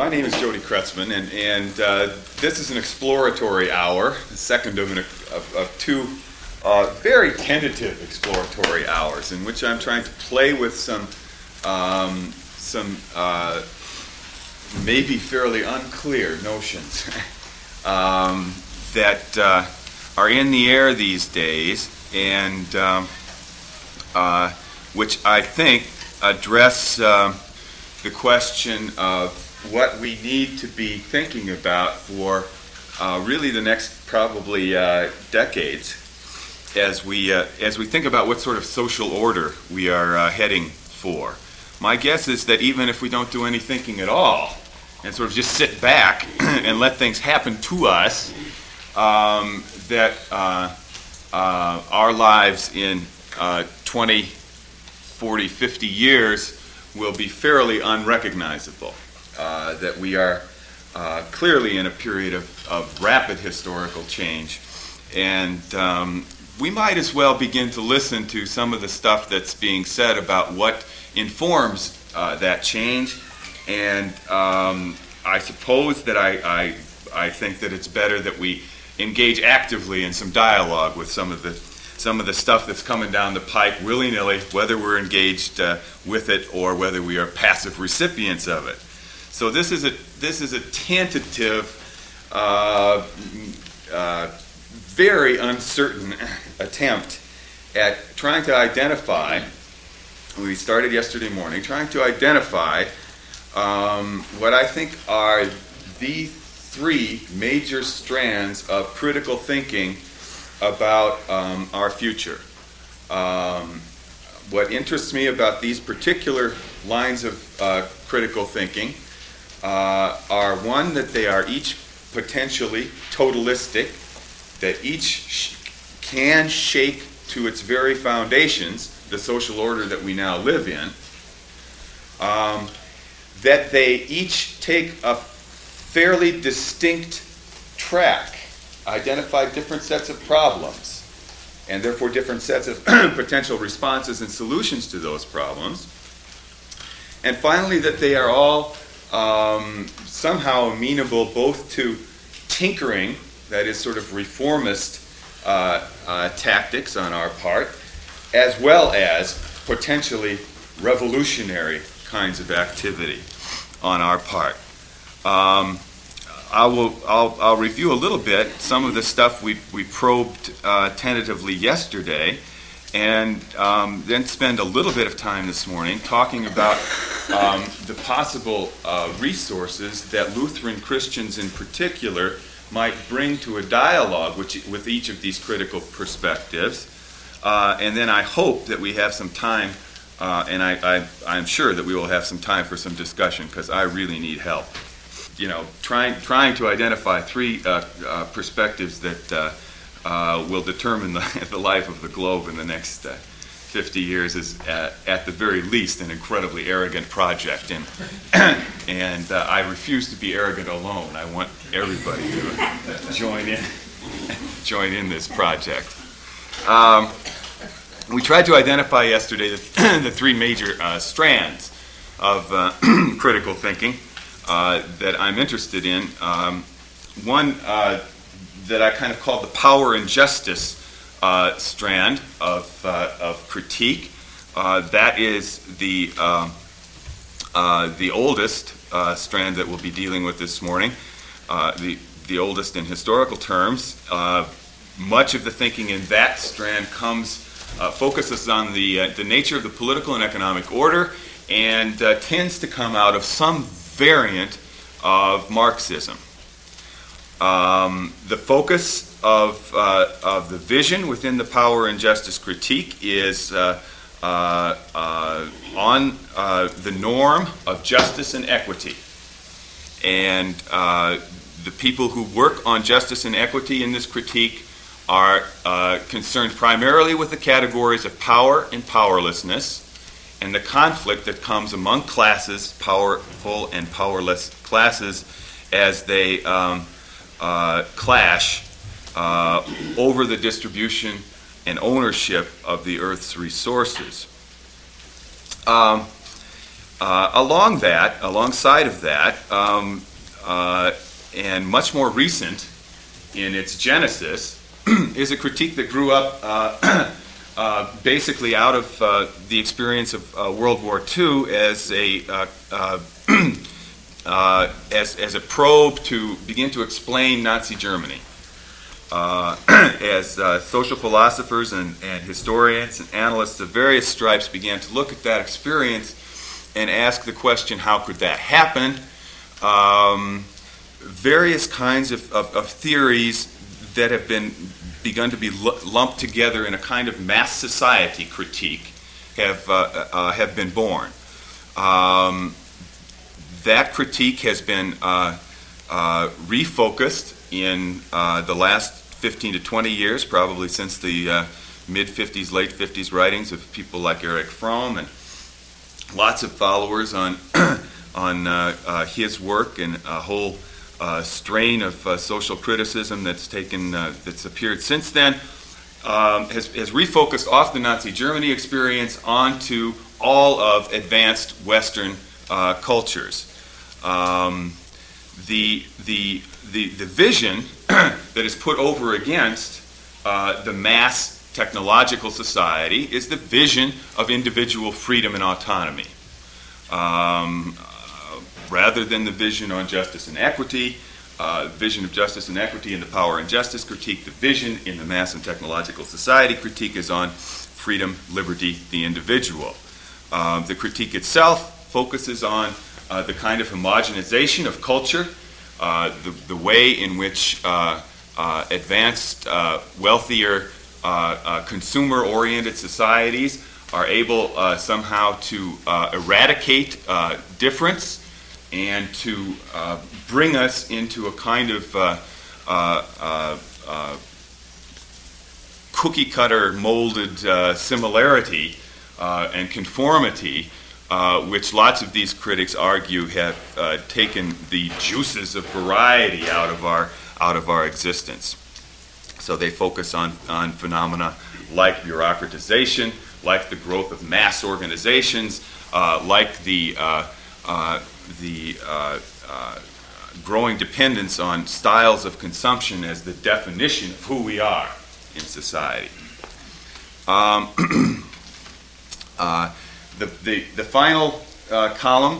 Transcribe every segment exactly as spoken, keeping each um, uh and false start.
my name is Jody Kretzmann, and, and uh, this is an exploratory hour, the second of, an, of, of two uh, very tentative exploratory hours, in which I'm trying to play with some, um, some uh, maybe fairly unclear notions um, that uh, are in the air these days, and um, uh, which I think address uh, the question of what we need to be thinking about for uh, really the next probably uh, decades as we uh, as we think about what sort of social order we are uh, heading for. My guess is that even if we don't do any thinking at all and sort of just sit back and let things happen to us, um, that uh, uh, our lives in uh, twenty, forty, fifty years will be fairly unrecognizable. Uh, that we are uh, clearly in a period of, of rapid historical change. And um, we might as well begin to listen to some of the stuff that's being said about what informs uh, that change. And um, I suppose that I, I, I think that it's better that we engage actively in some dialogue with some of the some of the stuff that's coming down the pike willy-nilly, whether we're engaged uh, with it or whether we are passive recipients of it. So this is a this is a tentative, uh, uh, very uncertain attempt at trying to identify. We started yesterday morning trying to identify um, what I think are the three major strands of critical thinking about um, our future. Um, what interests me about these particular lines of uh, critical thinking Uh, are one, that they are each potentially totalistic, that each sh- can shake to its very foundations the social order that we now live in, um, that they each take a fairly distinct track, identify different sets of problems, and therefore different sets of potential responses and solutions to those problems, and finally that they are all Um, somehow amenable both to tinkering, that is sort of reformist uh, uh, tactics on our part, as well as potentially revolutionary kinds of activity on our part. Um, I will, I'll, I'll review a little bit some of the stuff we, we probed uh, tentatively yesterday, and um, then spend a little bit of time this morning talking about um, the possible uh, resources that Lutheran Christians in particular might bring to a dialogue which, with each of these critical perspectives. Uh, and then I hope that we have some time, uh, and I, I, I'm sure that we will have some time for some discussion, because I really need help. You know, trying, trying to identify three uh, uh, perspectives that uh, Uh, will determine the, the life of the globe in the next uh, fifty years is, at, at the very least, an incredibly arrogant project. And, and uh, I refuse to be arrogant alone. I want everybody to join in, join in this project. Um, we tried to identify yesterday the, the three major uh, strands of uh, critical thinking uh, that I'm interested in. Um, one uh, that I kind of called the power and justice uh, strand of, uh, of critique. Uh, that is the, uh, uh, the oldest uh, strand that we'll be dealing with this morning, uh, the, the oldest in historical terms. Uh, much of the thinking in that strand comes, uh, focuses on the, uh, the nature of the political and economic order, and uh, tends to come out of some variant of Marxism. Um, the focus of, uh, of the vision within the power and justice critique is uh, uh, uh, on uh, the norm of justice and equity. And uh, the people who work on justice and equity in this critique are uh, concerned primarily with the categories of power and powerlessness, and the conflict that comes among classes, powerful and powerless classes, as they um, Uh, clash uh, over the distribution and ownership of the Earth's resources. Um, Uh, along that, alongside of that, um, uh, and much more recent in its genesis, is a critique that grew up uh, uh, basically out of uh, the experience of uh, World War Two as a uh, uh, uh, as, as a probe to begin to explain Nazi Germany. Uh, as uh, social philosophers and, and historians and analysts of various stripes began to look at that experience and ask the question, how could that happen? Um, various kinds of, of, of theories that have been begun to be l- lumped together in a kind of mass society critique have, uh, uh, have been born. Um, that critique has been uh, uh, refocused in uh, the last fifteen to twenty years, probably since the uh, mid-fifties, late fifties writings of people like Erich Fromm, and lots of followers on on uh, uh, his work, and a whole uh, strain of uh, social criticism that's taken uh, that's appeared since then, um, has, has refocused off the Nazi Germany experience onto all of advanced Western uh, cultures. Um, the the the the vision that is put over against uh, the mass technological society is the vision of individual freedom and autonomy. Um, uh, rather than the vision on justice and equity, uh, vision of justice and equity in the Power and Justice critique, the vision in the mass and technological society critique is on freedom, liberty, the individual. Uh, the critique itself focuses on uh, the kind of homogenization of culture, uh, the, the way in which uh, uh, advanced, uh, wealthier, uh, uh, consumer-oriented societies are able uh, somehow to uh, eradicate uh, difference and to uh, bring us into a kind of uh, uh, uh, uh, cookie-cutter molded uh, similarity uh, and conformity, uh, which lots of these critics argue have uh, taken the juices of variety out of our out of our existence. So they focus on, on phenomena like bureaucratization, like the growth of mass organizations, uh, like the uh, uh, the uh, uh, growing dependence on styles of consumption as the definition of who we are in society. Um, uh, the, the the final uh, column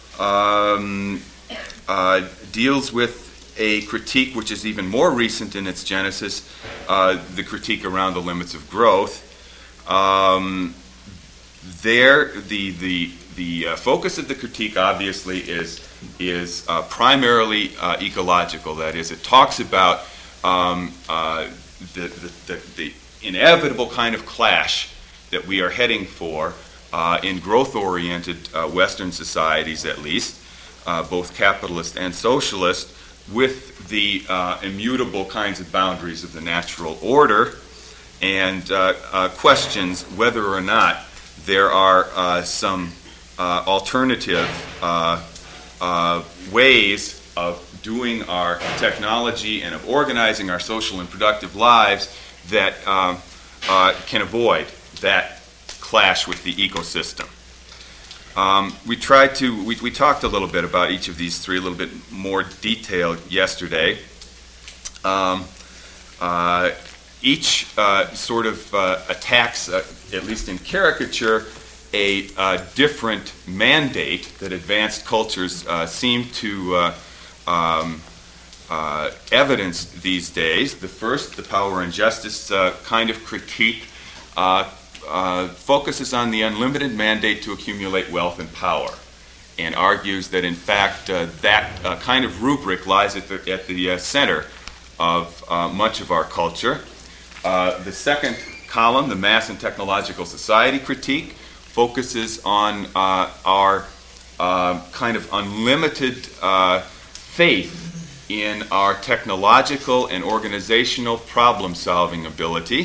um, uh, deals with a critique which is even more recent in its genesis, uh, the critique around the limits of growth. Um, there, the the the uh, focus of the critique obviously is is uh, primarily uh, ecological. That is, it talks about um, uh, the, the, the the inevitable kind of clash that we are heading for uh, in growth-oriented uh, Western societies, at least, uh, both capitalist and socialist, with the uh, immutable kinds of boundaries of the natural order, and uh, uh, questions whether or not there are uh, some uh, alternative uh, uh, ways of doing our technology and of organizing our social and productive lives that uh, uh, can avoid that clash with the ecosystem. Um, we tried to, we, we talked a little bit about each of these three, a little bit more detail yesterday. Um, uh, each uh, sort of uh, attacks, uh, at least in caricature, a uh, different mandate that advanced cultures uh, seem to uh, um, uh, evidence these days. The first, the Power and Justice uh, kind of critique, uh, Uh, focuses on the unlimited mandate to accumulate wealth and power, and argues that in fact uh, that uh, kind of rubric lies at the, at the uh, center of uh, much of our culture. Uh, the second column, the Mass and Technological Society critique, focuses on uh, our uh, kind of unlimited uh, faith in our technological and organizational problem-solving ability.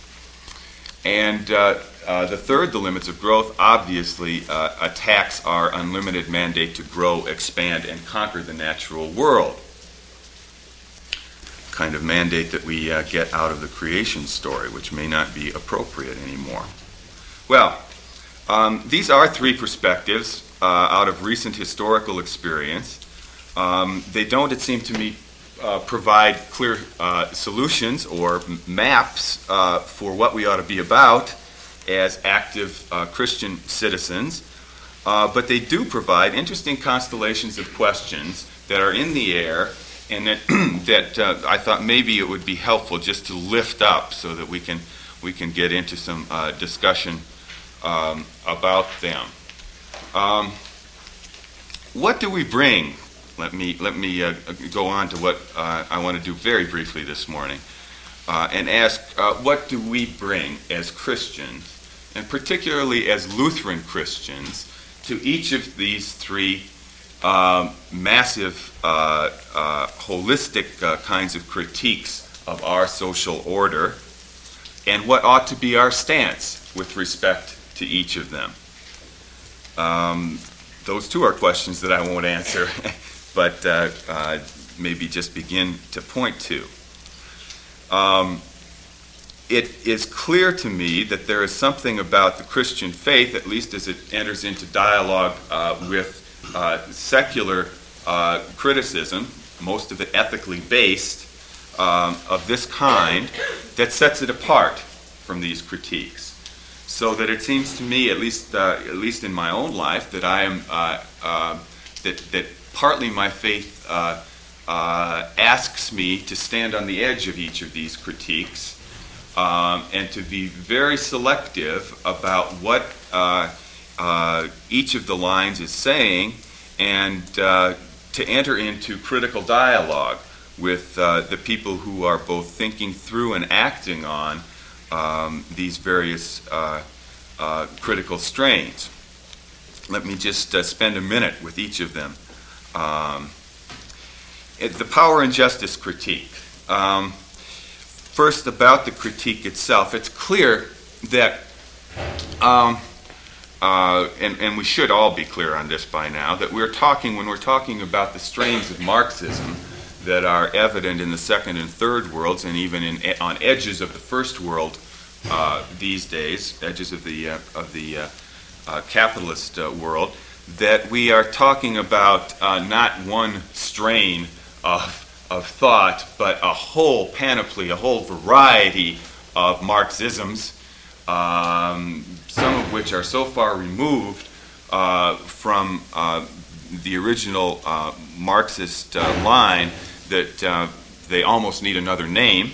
And uh, uh, the third, the limits of growth, obviously uh, attacks our unlimited mandate to grow, expand, and conquer the natural world. Kind of mandate that we uh, get out of the creation story, which may not be appropriate anymore. Well, um, these are three perspectives. uh, out of recent historical experience. Um, they don't, it seemed to me, uh, provide clear uh, solutions or m- maps uh, for what we ought to be about as active uh, Christian citizens. Uh, but they do provide interesting constellations of questions that are in the air, and that that uh, I thought maybe it would be helpful just to lift up so that we can we can get into some uh, discussion um, about them. Um, what do we bring? Let me let me uh, go on to what uh, I want to do very briefly this morning, uh, and ask uh, what do we bring as Christians, and particularly as Lutheran Christians, to each of these three uh, massive, uh, uh, holistic uh, kinds of critiques of our social order, and what ought to be our stance with respect to each of them. Um, those two are questions that I won't answer, but uh, uh, maybe just begin to point to. Um, It is clear to me that there is something about the Christian faith, at least as it enters into dialogue uh, with uh, secular uh, criticism, most of it ethically based, um, of this kind, that sets it apart from these critiques. So that it seems to me, at least uh, at least in my own life, that I am uh, uh, that that partly my faith uh, uh, asks me to stand on the edge of each of these critiques. Um, and to be very selective about what uh, uh, each of the lines is saying, and uh, to enter into critical dialogue with uh, the people who are both thinking through and acting on um, these various uh, uh, critical strains. Let me just uh, spend a minute with each of them. Um, it, the power and justice critique. Um, First, about the critique itself, it's clear that, um, uh, and, and we should all be clear on this by now, that we're talking, when we're talking about the strains of Marxism that are evident in the second and third worlds, and even in, on edges of the first world uh, these days, edges of the, uh, of the uh, uh, capitalist uh, world, that we are talking about uh, not one strain of of thought, but a whole panoply, a whole variety of Marxisms, um, some of which are so far removed uh, from uh, the original uh, Marxist uh, line that uh, they almost need another name.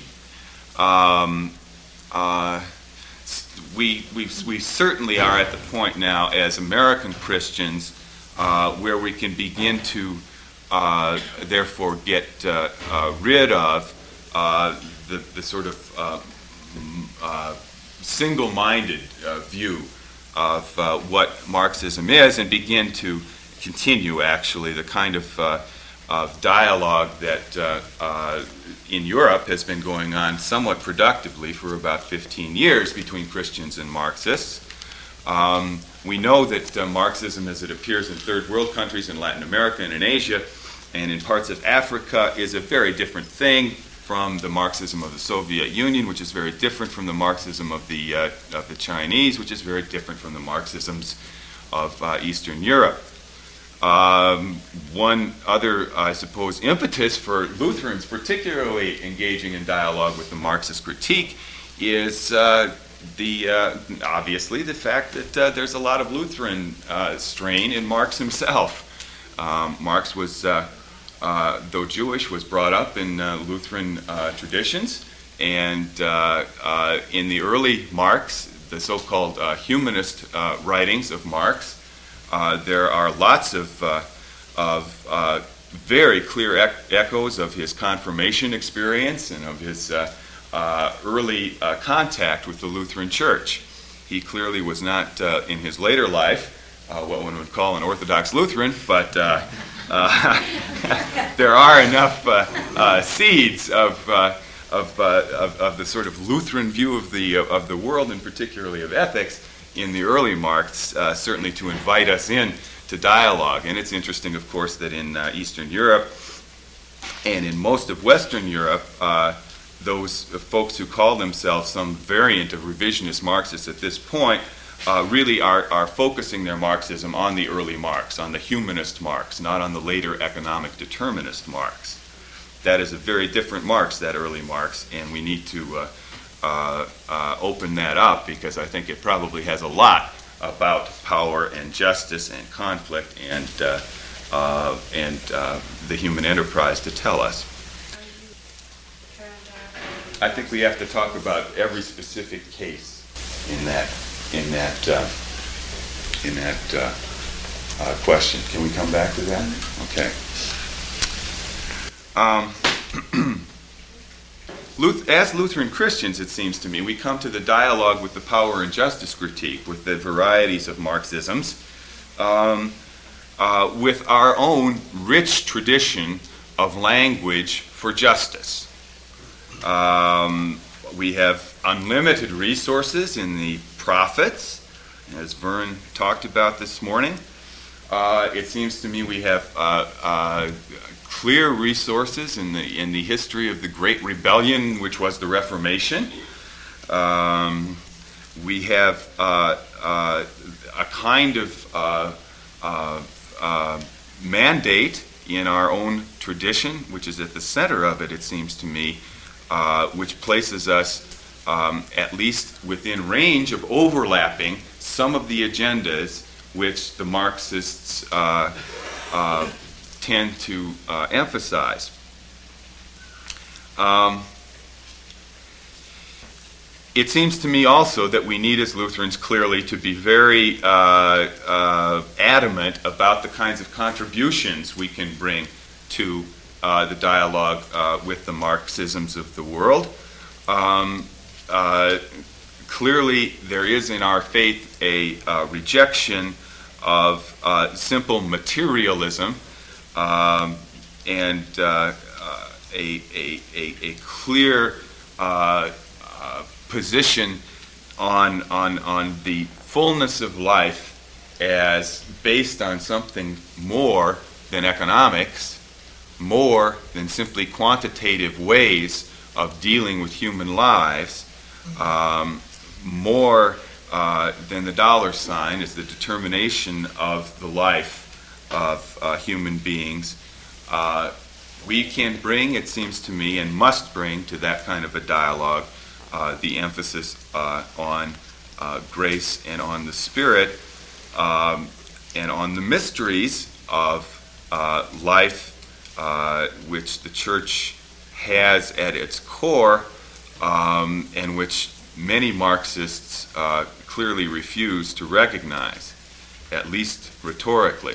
Um, uh, we, we, we certainly are at the point now as American Christians uh, where we can begin to Uh, therefore get uh, uh, rid of uh, the, the sort of uh, uh, single-minded uh, view of uh, what Marxism is, and begin to continue actually the kind of, uh, of dialogue that uh, uh, in Europe has been going on somewhat productively for about fifteen years between Christians and Marxists. Um, we know that uh, Marxism, as it appears in third world countries, in Latin America and in Asia, and in parts of Africa, is a very different thing from the Marxism of the Soviet Union, which is very different from the Marxism of the uh, of the Chinese, which is very different from the Marxisms of uh, Eastern Europe. Um, one other, I suppose, impetus for Lutherans particularly engaging in dialogue with the Marxist critique is uh, the uh, obviously the fact that uh, there's a lot of Lutheran uh, strain in Marx himself. Um, Marx was uh, Uh, though Jewish, was brought up in uh, Lutheran uh, traditions, and uh, uh, in the early Marx, the so-called uh, humanist uh, writings of Marx, uh, there are lots of, uh, of uh, very clear ec- echoes of his confirmation experience and of his uh, uh, early uh, contact with the Lutheran Church. He clearly was not, uh, in his later life, uh, what one would call an Orthodox Lutheran, but uh, Uh, there are enough uh, uh, seeds of, uh, of, uh, of of the sort of Lutheran view of the uh, of the world, and particularly of ethics, in the early Marx, uh, certainly to invite us in to dialogue. And it's interesting, of course, that in uh, Eastern Europe and in most of Western Europe, uh, those folks who call themselves some variant of revisionist Marxists at this point uh, really are, are focusing their Marxism on the early Marx, on the humanist Marx, not on the later economic determinist Marx. That is a very different Marx, that early Marx, and we need to uh, uh, uh, open that up, because I think it probably has a lot about power and justice and conflict and uh, uh, and uh, the human enterprise to tell us. I think we have to talk about every specific case in that in that uh, in that uh, uh, question. Can we come back to that? Okay. Um, as Lutheran Christians, it seems to me, we come to the dialogue with the power and justice critique, with the varieties of Marxisms, um, uh, with our own rich tradition of language for justice. Um, we have unlimited resources in the prophets, as Vern talked about this morning. Uh, it seems to me we have uh, uh, clear resources in the in the history of the Great Rebellion, which was the Reformation. Um, we have uh, uh, a kind of uh, uh, uh, mandate in our own tradition, which is at the center of it, it seems to me, uh, which places us um, at least within range of overlapping some of the agendas which the Marxists uh, uh, tend to uh, emphasize. Um, it seems to me also that we need, as Lutherans, clearly to be very uh, uh, adamant about the kinds of contributions we can bring to uh, the dialogue uh, with the Marxisms of the world. Um, uh, clearly, there is in our faith a uh, rejection of uh, simple materialism, um, and uh, uh, a, a, a, a clear uh, uh, position on, on, on the fullness of life as based on something more than economics, more than simply quantitative ways of dealing with human lives, um, more Uh, then the dollar sign is the determination of the life of uh, human beings. Uh, we can bring, it seems to me, and must bring to that kind of a dialogue uh, the emphasis uh, on uh, grace and on the Spirit, um, and on the mysteries of uh, life uh, which the Church has at its core, um, and which many Marxists uh, clearly refuse to recognize, at least rhetorically.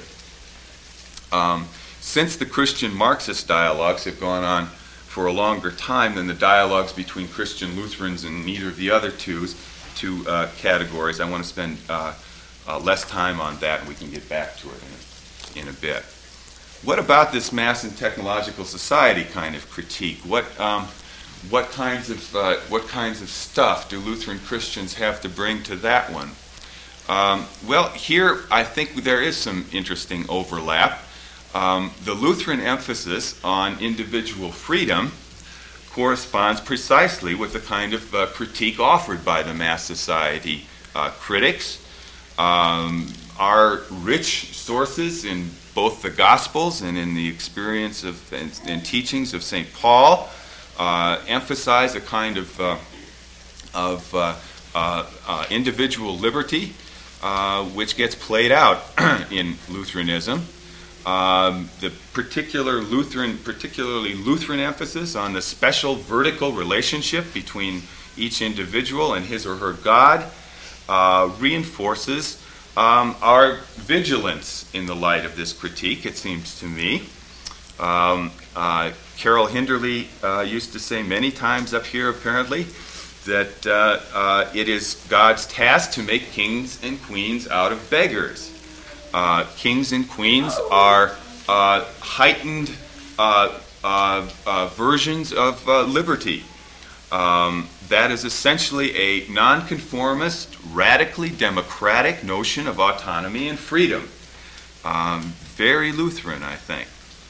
Um, since the Christian Marxist dialogues have gone on for a longer time than the dialogues between Christian Lutherans and either of the other two, two uh, categories, I want to spend uh, uh, less time on that, and we can get back to it in a, in a bit. What about this mass and technological society kind of critique? What um, What kinds of uh, what kinds of stuff do Lutheran Christians have to bring to that one? Um, well, here I think there is some interesting overlap. Um, the Lutheran emphasis on individual freedom corresponds precisely with the kind of uh, critique offered by the mass society uh, critics. Um, our rich sources in both the Gospels and in the experience of and, and teachings of Saint Paul Uh, emphasize a kind of uh, of uh, uh, uh, individual liberty, uh, which gets played out in Lutheranism. Um, the particular Lutheran, particularly Lutheran emphasis on the special vertical relationship between each individual and his or her God uh, reinforces um, our vigilance in the light of this critique, it seems to me. Um, uh, Carol Hinderly uh, used to say many times up here, apparently, that uh, uh, it is God's task to make kings and queens out of beggars. Uh, kings and queens are uh, heightened uh, uh, uh, versions of uh, liberty. Um, that is essentially a nonconformist, radically democratic notion of autonomy and freedom. Um, very Lutheran, I think.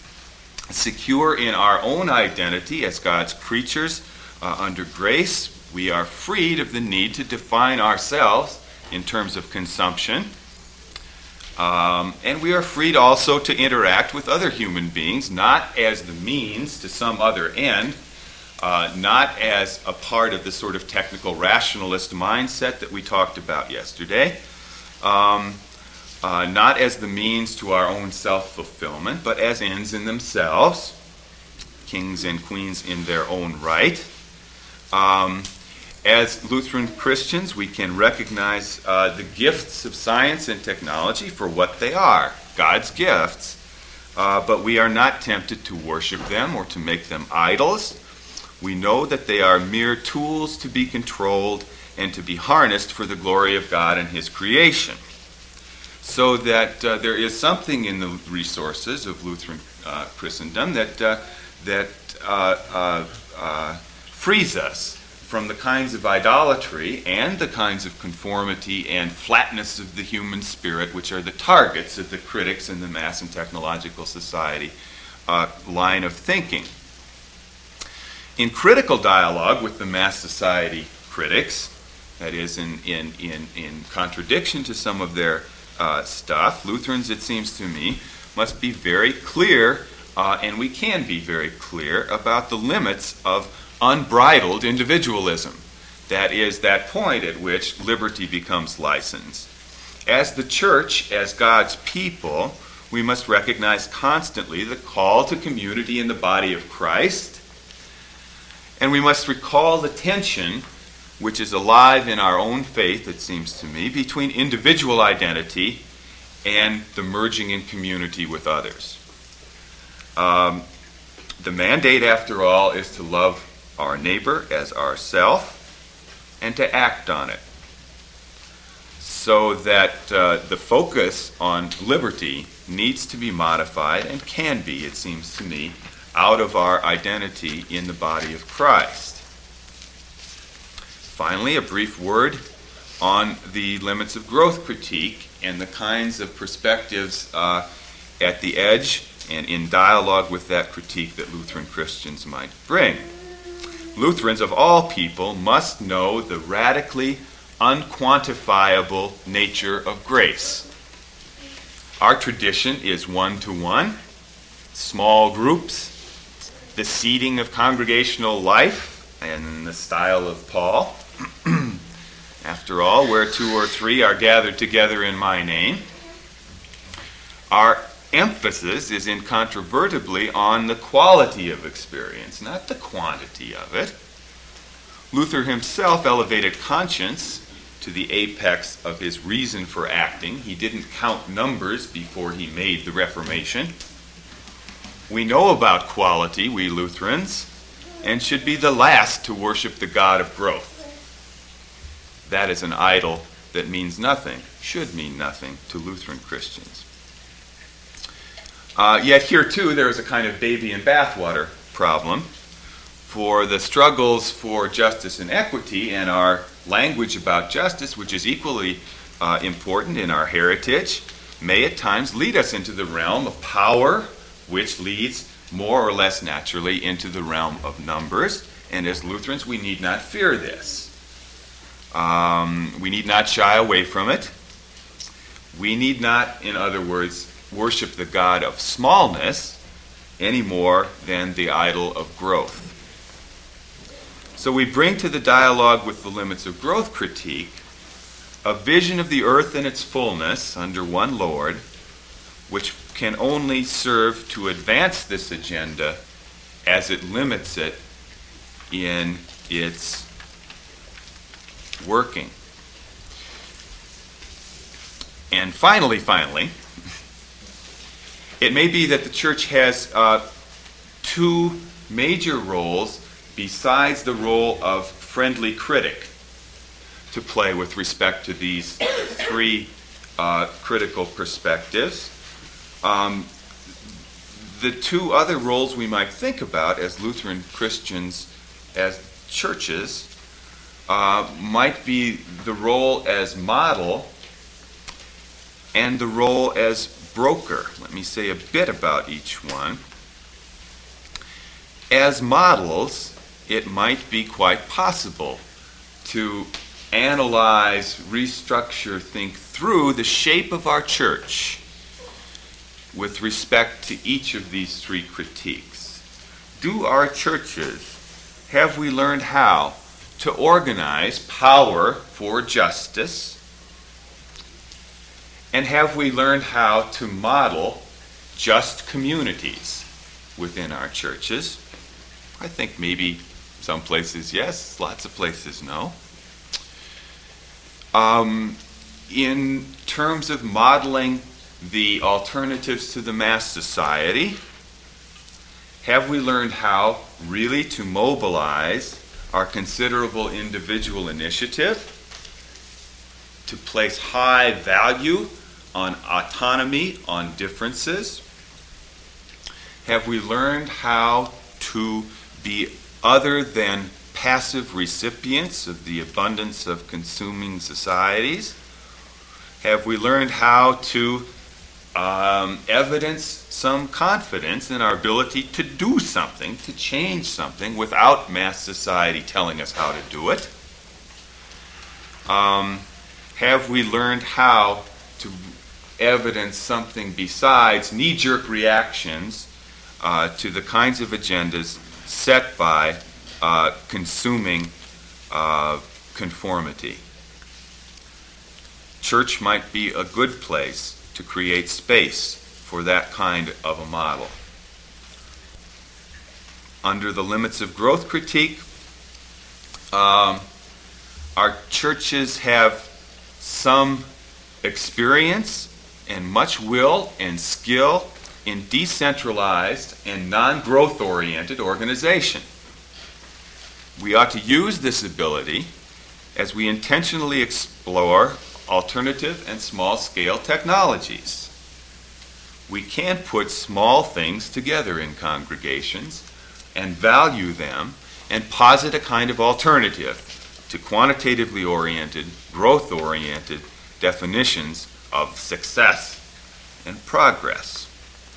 Secure in our own identity as God's creatures uh, under grace, we are freed of the need to define ourselves in terms of consumption. Um, and we are free to also to interact with other human beings, not as the means to some other end, uh, not as a part of the sort of technical rationalist mindset that we talked about yesterday, um, uh, not as the means to our own self-fulfillment, but as ends in themselves, kings and queens in their own right. Um, As Lutheran Christians, we can recognize uh, the gifts of science and technology for what they are, God's gifts, uh, but we are not tempted to worship them or to make them idols. We know that they are mere tools to be controlled and to be harnessed for the glory of God and His creation. So that uh, there is something in the resources of Lutheran uh, Christendom that, uh, that uh, uh, uh, frees us from the kinds of idolatry and the kinds of conformity and flatness of the human spirit, which are the targets of the critics in the mass and technological society uh, line of thinking. In critical dialogue with the mass society critics, that is, in, in, in, in contradiction to some of their uh, stuff, Lutherans, it seems to me, must be very clear, uh, and we can be very clear, about the limits of unbridled individualism. That is that point at which liberty becomes license. As the church, as God's people, we must recognize constantly the call to community in the body of Christ, and we must recall the tension which is alive in our own faith, it seems to me, between individual identity and the merging in community with others. Um, the mandate, after all, is to love our neighbor as ourself, and to act on it. So that uh, the focus on liberty needs to be modified, and can be, it seems to me, out of our identity in the body of Christ. Finally, a brief word on the limits of growth critique and the kinds of perspectives uh, at the edge and in dialogue with that critique that Lutheran Christians might bring. Lutherans, of all people, must know the radically unquantifiable nature of grace. Our tradition is one-to-one, small groups, the seeding of congregational life, and in the style of Paul. After all, where two or three are gathered together in my name. Our emphasis is incontrovertibly on the quality of experience, not the quantity of it. Luther himself elevated conscience to the apex of his reason for acting. He didn't count numbers before he made the Reformation. We know about quality, we Lutherans, and should be the last to worship the God of growth. That is an idol that means nothing, should mean nothing to Lutheran Christians. Uh, yet here, too, there is a kind of baby and bathwater problem. For the struggles for justice and equity and our language about justice, which is equally uh, important in our heritage, may at times lead us into the realm of power, which leads more or less naturally into the realm of numbers. And as Lutherans, we need not fear this. Um, we need not shy away from it. We need not, in other words, worship the God of smallness any more than the idol of growth. So we bring to the dialogue with the limits of growth critique a vision of the earth in its fullness under one Lord, which can only serve to advance this agenda as it limits it in its working. And finally, finally, it may be that the church has uh, two major roles besides the role of friendly critic to play with respect to these three uh, critical perspectives. Um, the two other roles we might think about as Lutheran Christians, as churches, uh, might be the role as model and the role as broker. Let me say a bit about each one. As models, it might be quite possible to analyze, restructure, think through the shape of our church with respect to each of these three critiques. Do our churches, have we learned how to organize power for justice? And have we learned how to model just communities within our churches? I think maybe some places yes, lots of places no. Um, in terms of modeling the alternatives to the mass society, have we learned how really to mobilize our considerable individual initiative, to place high value on autonomy, on differences? Have we learned how to be other than passive recipients of the abundance of consuming societies? Have we learned how to um, evidence some confidence in our ability to do something, to change something, without mass society telling us how to do it? Um, have we learned how to evidence something besides knee-jerk reactions uh, to the kinds of agendas set by uh, consuming uh, conformity? Church might be a good place to create space for that kind of a model. Under the limits of growth critique, um, our churches have some experience and much will and skill in decentralized and non-growth oriented organization. We ought to use this ability as we intentionally explore alternative and small-scale technologies. We can put small things together in congregations and value them and posit a kind of alternative to quantitatively oriented, growth-oriented definitions of success and progress.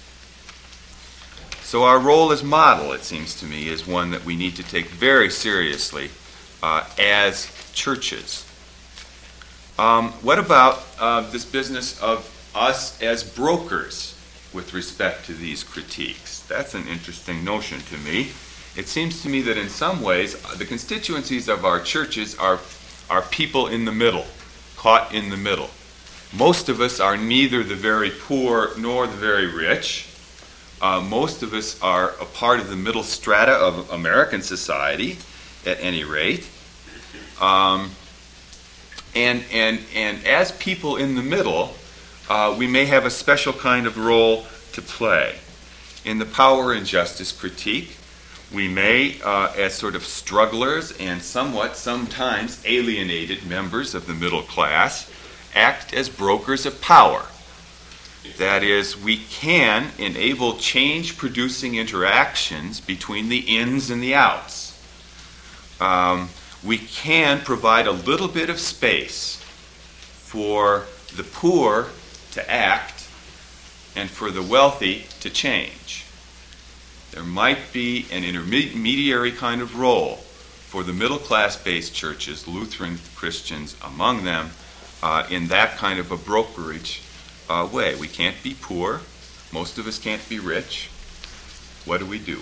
So our role as model, it seems to me, is one that we need to take very seriously uh, as churches. Um, what about uh, this business of us as brokers with respect to these critiques? That's an interesting notion to me. It seems to me that in some ways the constituencies of our churches are, are people in the middle, caught in the middle. Most of us are neither the very poor nor the very rich. Uh, most of us are a part of the middle strata of American society, at any rate. Um, And, and, and as people in the middle, uh, we may have a special kind of role to play. In the power and justice critique, we may, uh, as sort of strugglers and somewhat sometimes alienated members of the middle class, act as brokers of power. That is, we can enable change-producing interactions between the ins and the outs. Um, we can provide a little bit of space for the poor to act and for the wealthy to change. There might be an intermediary kind of role for the middle-class-based churches, Lutheran Christians among them, uh, in that kind of a brokerage uh, way. We can't be poor. Most of us can't be rich. What do we do?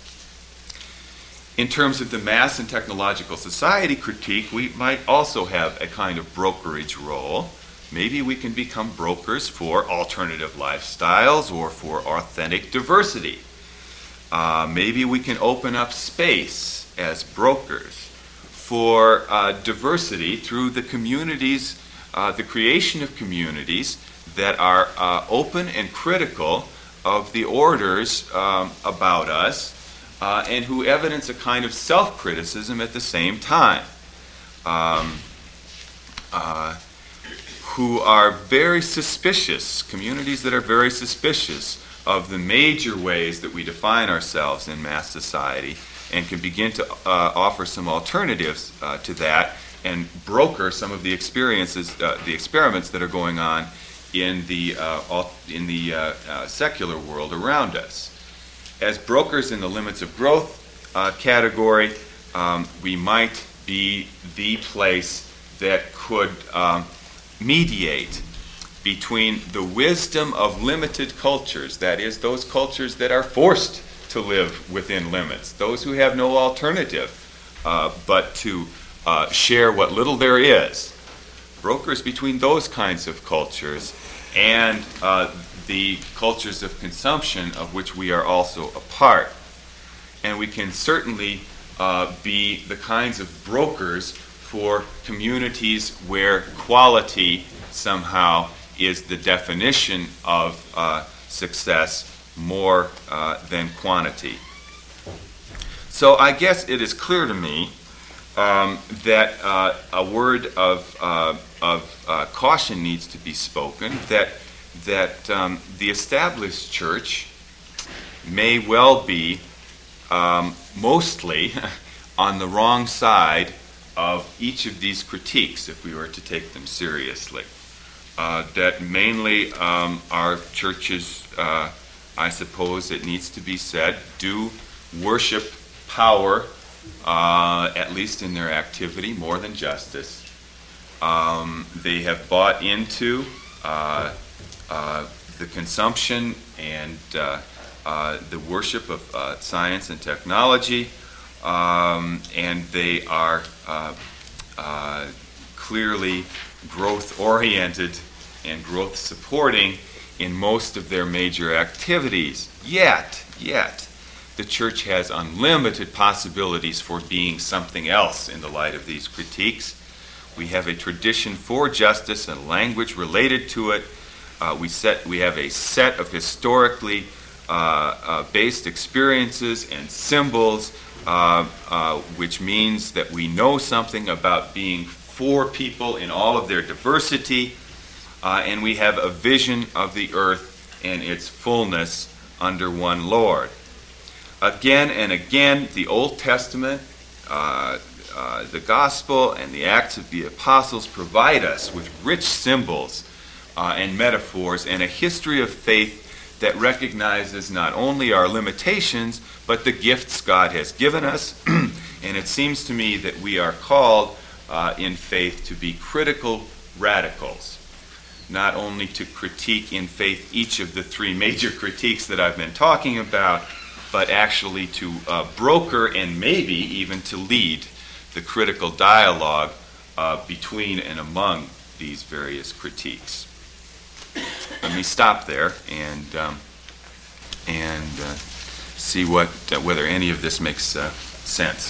In terms of the mass and technological society critique, we might also have a kind of brokerage role. Maybe we can become brokers for alternative lifestyles or for authentic diversity. Uh, maybe we can open up space as brokers for uh, diversity through the communities, uh, the creation of communities that are uh, open and critical of the orders um, about us, uh, and who evidence a kind of self-criticism at the same time, um, uh, who are very suspicious, communities that are very suspicious of the major ways that we define ourselves in mass society, and can begin to uh, offer some alternatives uh, to that and broker some of the experiences, uh, the experiments that are going on in the uh, al- in the uh, uh, secular world around us. As brokers in the limits of growth uh, category, um, we might be the place that could um, mediate between the wisdom of limited cultures, that is, those cultures that are forced to live within limits, those who have no alternative uh, but to uh, share what little there is, brokers between those kinds of cultures and uh, the cultures of consumption of which we are also a part. And we can certainly uh, be the kinds of brokers for communities where quality somehow is the definition of uh, success more uh, than quantity. So I guess it is clear to me um, that uh, a word of, uh, of uh, caution needs to be spoken, that, that um, the established church may well be um, mostly on the wrong side of each of these critiques if we were to take them seriously. Uh, that mainly um, our churches, uh, I suppose it needs to be said, do worship power, uh, at least in their activity, more than justice. Um, they have bought into uh, uh, the consumption and uh, uh, the worship of uh, science and technology, um, and they are uh, uh, clearly growth-oriented and growth-supporting in most of their major activities. Yet, yet, the church has unlimited possibilities for being something else in the light of these critiques. We have a tradition for justice and language related to it. Uh, we, set, we have a set of historically uh, uh, based experiences and symbols, uh, uh, which means that we know something about being for people in all of their diversity, uh, and we have a vision of the earth and its fullness under one Lord. Again and again, the Old Testament, uh, uh, the Gospel, and the Acts of the Apostles provide us with rich symbols uh, and metaphors and a history of faith that recognizes not only our limitations, but the gifts God has given us. And it seems to me that we are called uh, in faith to be critical radicals, not only to critique in faith each of the three major critiques that I've been talking about, but actually to uh, broker and maybe even to lead the critical dialogue uh, between and among these various critiques. Let me stop there and um, and uh, see what uh, whether any of this makes uh, sense.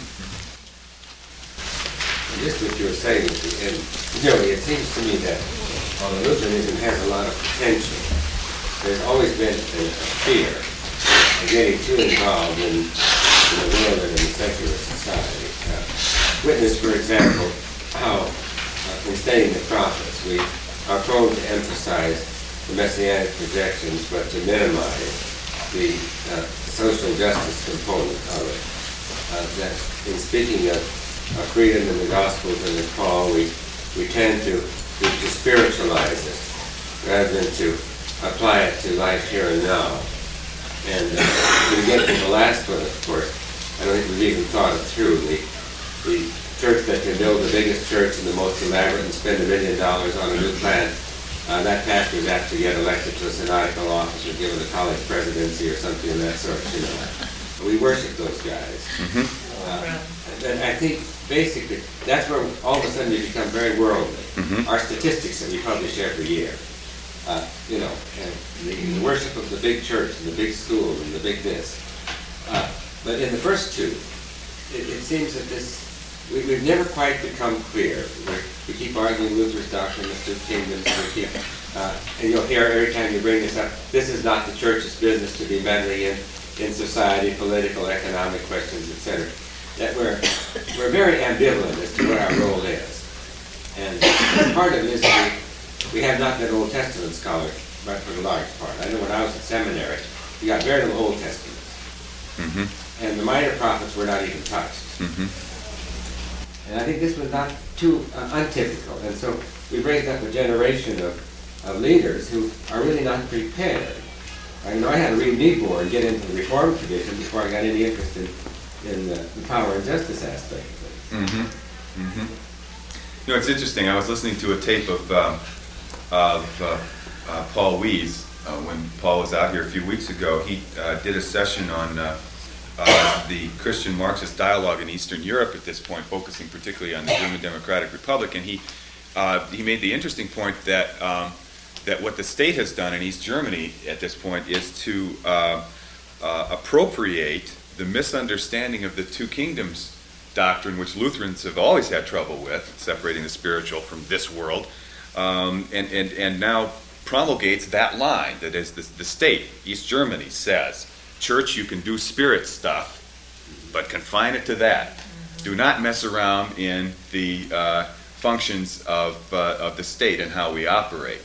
Just what you were saying at the end, you know, it seems to me that although Lutheranism has a lot of potential, there's always been a, a fear of getting too involved in, in the world and in the secular society. Uh, witness, for example, how uh, in studying the prophets, we are prone to emphasize the messianic projections, but to minimize the uh, social justice component of it. Uh, that in speaking of uh, freedom in the Gospels and the call, we, we tend to, to, to spiritualize it rather than to apply it to life here and now. And uh, when we get to the last one, of course, I don't think we've even thought it through. The, the church that can build the biggest church and the most elaborate and spend a million dollars on a new plant, uh, that pastor is apt to get elected to a synodical office or given a college presidency or something of that sort, you know. We worship those guys. Mm-hmm. Uh, and I think basically that's where all of a sudden we become very worldly. Mm-hmm. Our statistics that we publish every year, uh, you know, and the, the worship of the big church and the big school and the big this. Uh, but in the first two, it, it seems that this, we, we've never quite become clear. We're, we keep arguing Luther's doctrine of two kingdoms. We keep, uh, and you'll hear every time you bring this up, this is not the church's business to be meddling in, in society, political, economic questions, et cetera. That we're, we're very ambivalent as to what our role is. And part of it is that we, we have not been Old Testament scholars, but for the large part. I know when I was at seminary, we got very little Old Testament. Mm-hmm. And the minor prophets were not even touched. Mm-hmm. And I think this was not too uh, untypical. And so we've raised up a generation of, of leaders who are really not prepared. I know I had to read Niebuhr and get into the Reformed tradition before I got any interest in, in the, the power and justice aspect of it. Mm-hmm. Mm-hmm. You know, it's interesting. I was listening to a tape of um, of uh, uh, Paul Weiss uh, when Paul was out here a few weeks ago. He uh, did a session on uh, uh, the Christian Marxist dialogue in Eastern Europe at this point, focusing particularly on the German Democratic Republic. And he uh, he made the interesting point that um, that what the state has done in East Germany at this point is to uh, uh, appropriate the misunderstanding of the two kingdoms doctrine, which Lutherans have always had trouble with, separating the spiritual from this world, um, and, and, and now promulgates that line, that is, the, the state, East Germany, says, church, you can do spirit stuff, but confine it to that. Do not mess around in the uh, functions of, uh, of the state and how we operate.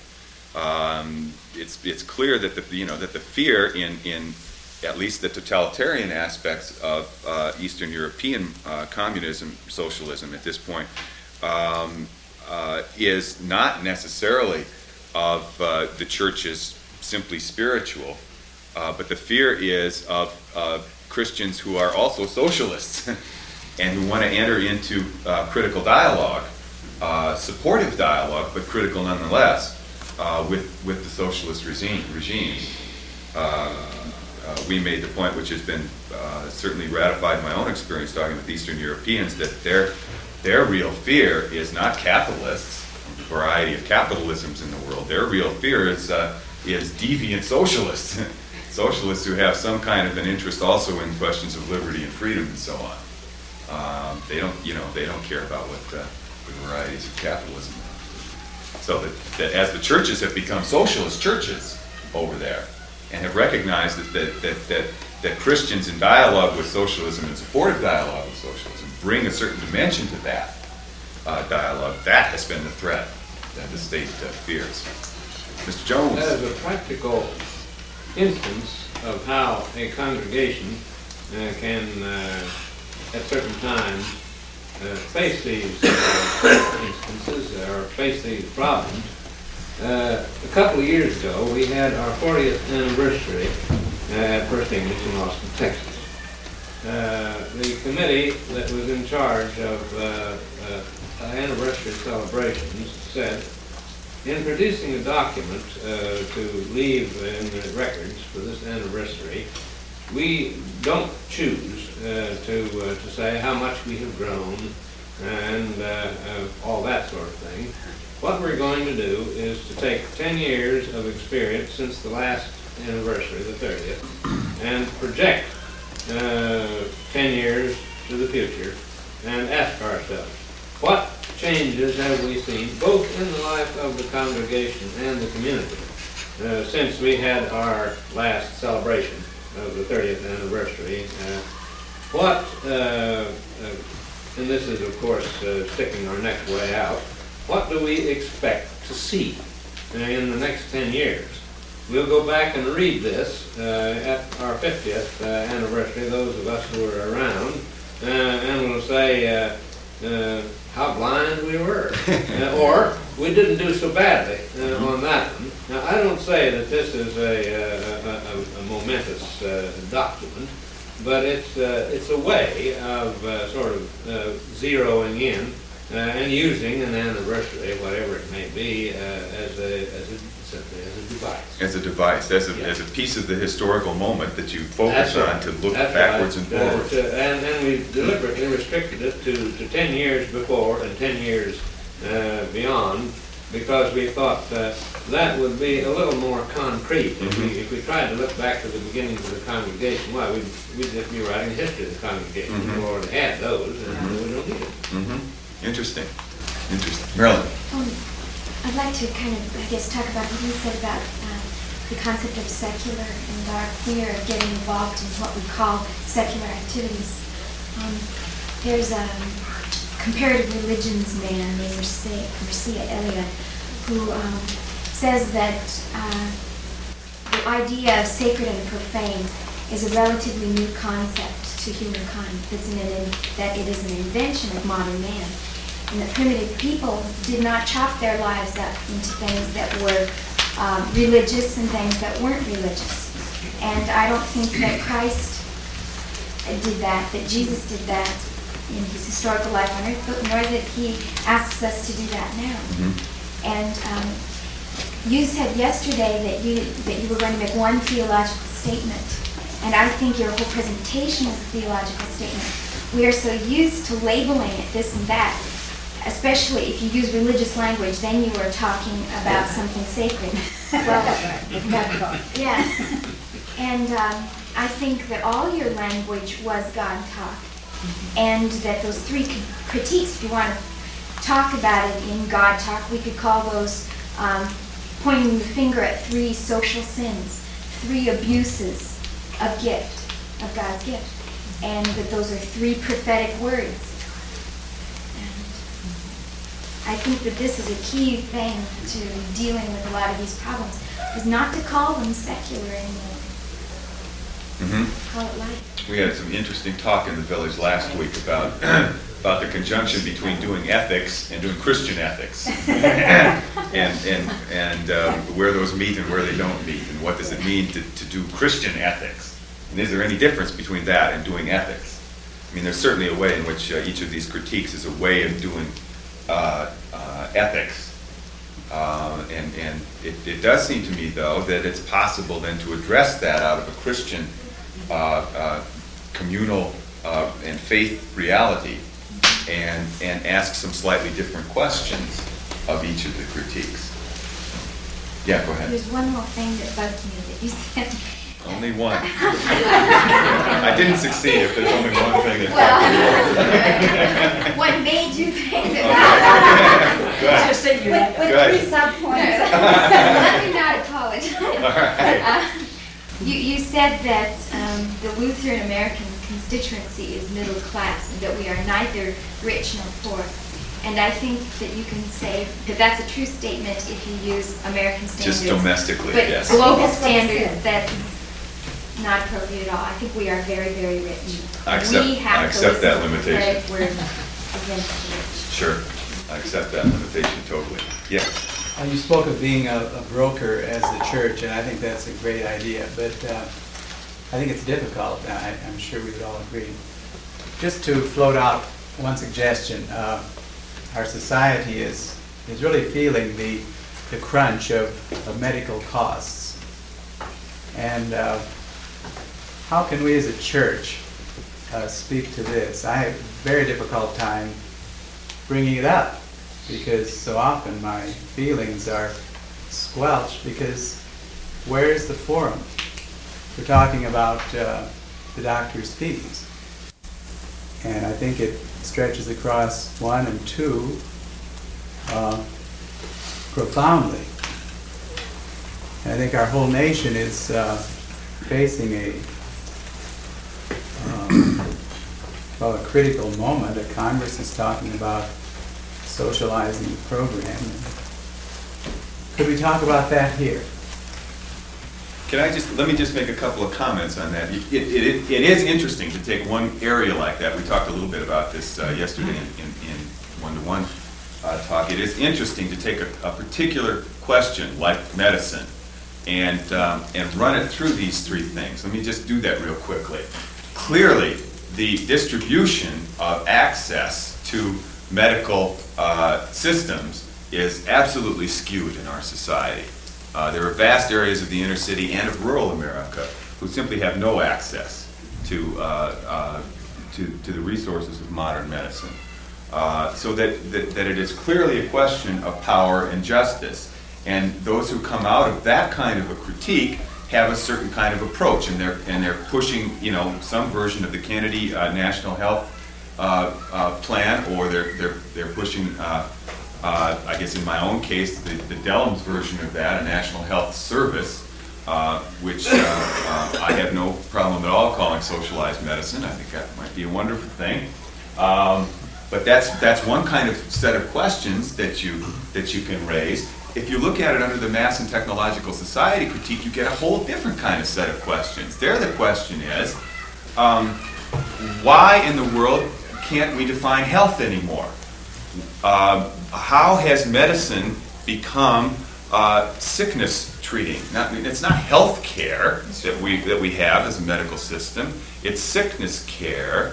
Um, it's, it's clear that the, you know, that the fear in, in at least the totalitarian aspects of uh, Eastern European uh, communism, socialism at this point, um, uh, is not necessarily of uh, the church's simply spiritual, uh, but the fear is of uh, Christians who are also socialists and who want to enter into uh, critical dialogue, uh, supportive dialogue, but critical nonetheless, uh, with, with the socialist regime, regimes. Uh, Uh, we made the point, which has been uh, certainly ratified in my own experience talking with Eastern Europeans, that their their real fear is not capitalists, a variety of capitalisms in the world. Their real fear is uh, is deviant socialists, socialists who have some kind of an interest also in questions of liberty and freedom and so on. Um, they don't, you know, they don't care about what uh, the varieties of capitalism are. So that, that as the churches have become socialist churches over there, and have recognized that that, that that that Christians in dialogue with socialism and supportive dialogue with socialism bring a certain dimension to that uh, dialogue. That has been the threat that the state uh, fears. Mister Jones. As a practical instance of how a congregation uh, can, uh, at certain times, uh, face these uh, instances or face these problems, Uh, a couple of years ago, we had our fortieth anniversary uh, at First English in Austin, Texas. Uh, the committee that was in charge of uh, uh, anniversary celebrations said, in producing a document uh, to leave in the records for this anniversary, we don't choose uh, to uh, to say how much we have grown and uh, uh, all that sort of thing. What we're going to do is to take ten years of experience since the last anniversary, the thirtieth, and project uh, ten years to the future and ask ourselves, what changes have we seen both in the life of the congregation and the community uh, since we had our last celebration of the thirtieth anniversary? Uh, what, uh, uh, and this is of course uh, sticking our neck way out, what do we expect to see in the next ten years? We'll go back and read this uh, at our fiftieth uh, anniversary, those of us who are around, uh, and we'll say uh, uh, how blind we were. uh, or we didn't do so badly uh, on that one. Now, I don't say that this is a, a, a, a momentous uh, document, but it's, uh, it's a way of uh, sort of uh, zeroing in Uh, and using an anniversary, whatever it may be, uh, as a as a simply as a device. As a device, as a yeah. as a piece of the historical moment that you focus That's on right. to look That's backwards right. and forwards. Uh, to, and and we deliberately restricted it to, to ten years before and ten years uh, beyond, because we thought uh, that would be a little more concrete. Mm-hmm. If we if we tried to look back to the beginnings of the congregation, well, we'd we'd just be writing a history of the congregation. Mm-hmm. We already had those, and mm-hmm. we don't need it. Mm-hmm. Interesting. Interesting. Marilyn. Um, I'd like to kind of, I guess, talk about what you said about uh, the concept of secular and our fear of getting involved in what we call secular activities. Um, there's a comparative religions man named Mircea Eliade who um, says that uh, the idea of sacred and profane is a relatively new concept to humankind. That's an, that it is an invention of modern man. And that primitive people did not chop their lives up into things that were um, religious and things that weren't religious. And I don't think that Christ did that, that Jesus did that. in his historical life on earth, but nor that he asks us to do that now. Mm-hmm. And um, you said yesterday that you that you were going to make one theological statement, and I think your whole presentation is a theological statement. We are so used to labeling it this and that, especially if you use religious language, then you are talking about something sacred. Well, yeah. And um, I think that all your language was God-taught, and that those three critiques, if you want to talk about it in God talk, we could call those um, pointing the finger at three social sins, three abuses of gift, of God's gift, and that those are three prophetic words. And I think that this is a key thing to dealing with a lot of these problems, is not to call them secular anymore. Mm-hmm. Call it life. We had some interesting talk in the village last week about about the conjunction between doing ethics and doing Christian ethics, and and and um, where those meet and where they don't meet, and what does it mean to, to do Christian ethics, and is there any difference between that and doing ethics? I mean, there's certainly a way in which uh, each of these critiques is a way of doing uh, uh, ethics, uh, and and it, it does seem to me though that it's possible then to address that out of a Christian uh, uh, communal uh, and faith reality, and and ask some slightly different questions of each of the critiques. Yeah, go ahead. There's one more thing that bugged me that you said. Only one. I didn't succeed if there's only one thing that Well, what made you think that? Okay. Just say you With, with Good. three sub-points. Let me not apologize. All right. Uh, you, you said that um, the Lutheran American constituency is middle class, and that we are neither rich nor poor. And I think that you can say that that's a true statement if you use American standards. Just domestically, But yes. global That's what I said. standards, that's not appropriate at all. I think we are very, very rich. I accept- we have I accept to that listen to limitation. prophetic words against the rich. Sure, I accept that limitation totally. Yeah. Uh, You spoke of being a a broker as the church, and I think that's a great idea, but uh, I think it's difficult, and I- I'm sure we would all agree. Just to float out one suggestion, uh, our society is is really feeling the the crunch of of medical costs. And uh, how can we as a church uh, speak to this? I have a very difficult time bringing it up, because so often my feelings are squelched, because where is the forum? We're talking about uh, the doctor's fees. And I think it stretches across one and two uh, profoundly. And I think our whole nation is uh, facing a um, well, a critical moment. A Congress is talking about socializing the program. Could we talk about that here? Can I just, let me just make a couple of comments on that. It, it, it is interesting to take one area like that. We talked a little bit about this uh, yesterday in, in, in one-to-one uh, talk. It is interesting to take a, a particular question like medicine and, um, and run it through these three things. Let me just do that real quickly. Clearly, the distribution of access to medical uh, systems is absolutely skewed in our society. Uh, there are vast areas of the inner city and of rural America who simply have no access to uh, uh, to, to the resources of modern medicine. Uh, so that, that that it is clearly a question of power and justice. And those who come out of that kind of a critique have a certain kind of approach, and they're and they're pushing, you know, some version of the Kennedy uh, National Health uh, uh, Plan, or they're they're they're pushing. Uh, Uh, I guess in my own case, the, the Dellums version of that, a National Health Service, uh, which uh, uh, I have no problem at all calling socialized medicine. I think that might be a wonderful thing. Um, but that's that's one kind of set of questions that you that you can raise. If you look at it under the Mass and Technological Society critique, you get a whole different kind of set of questions. There, the question is, um, why in the world can't we define health anymore? Uh, how has medicine become uh, sickness treating? Not, it's not health care that we that we have as a medical system. It's sickness care,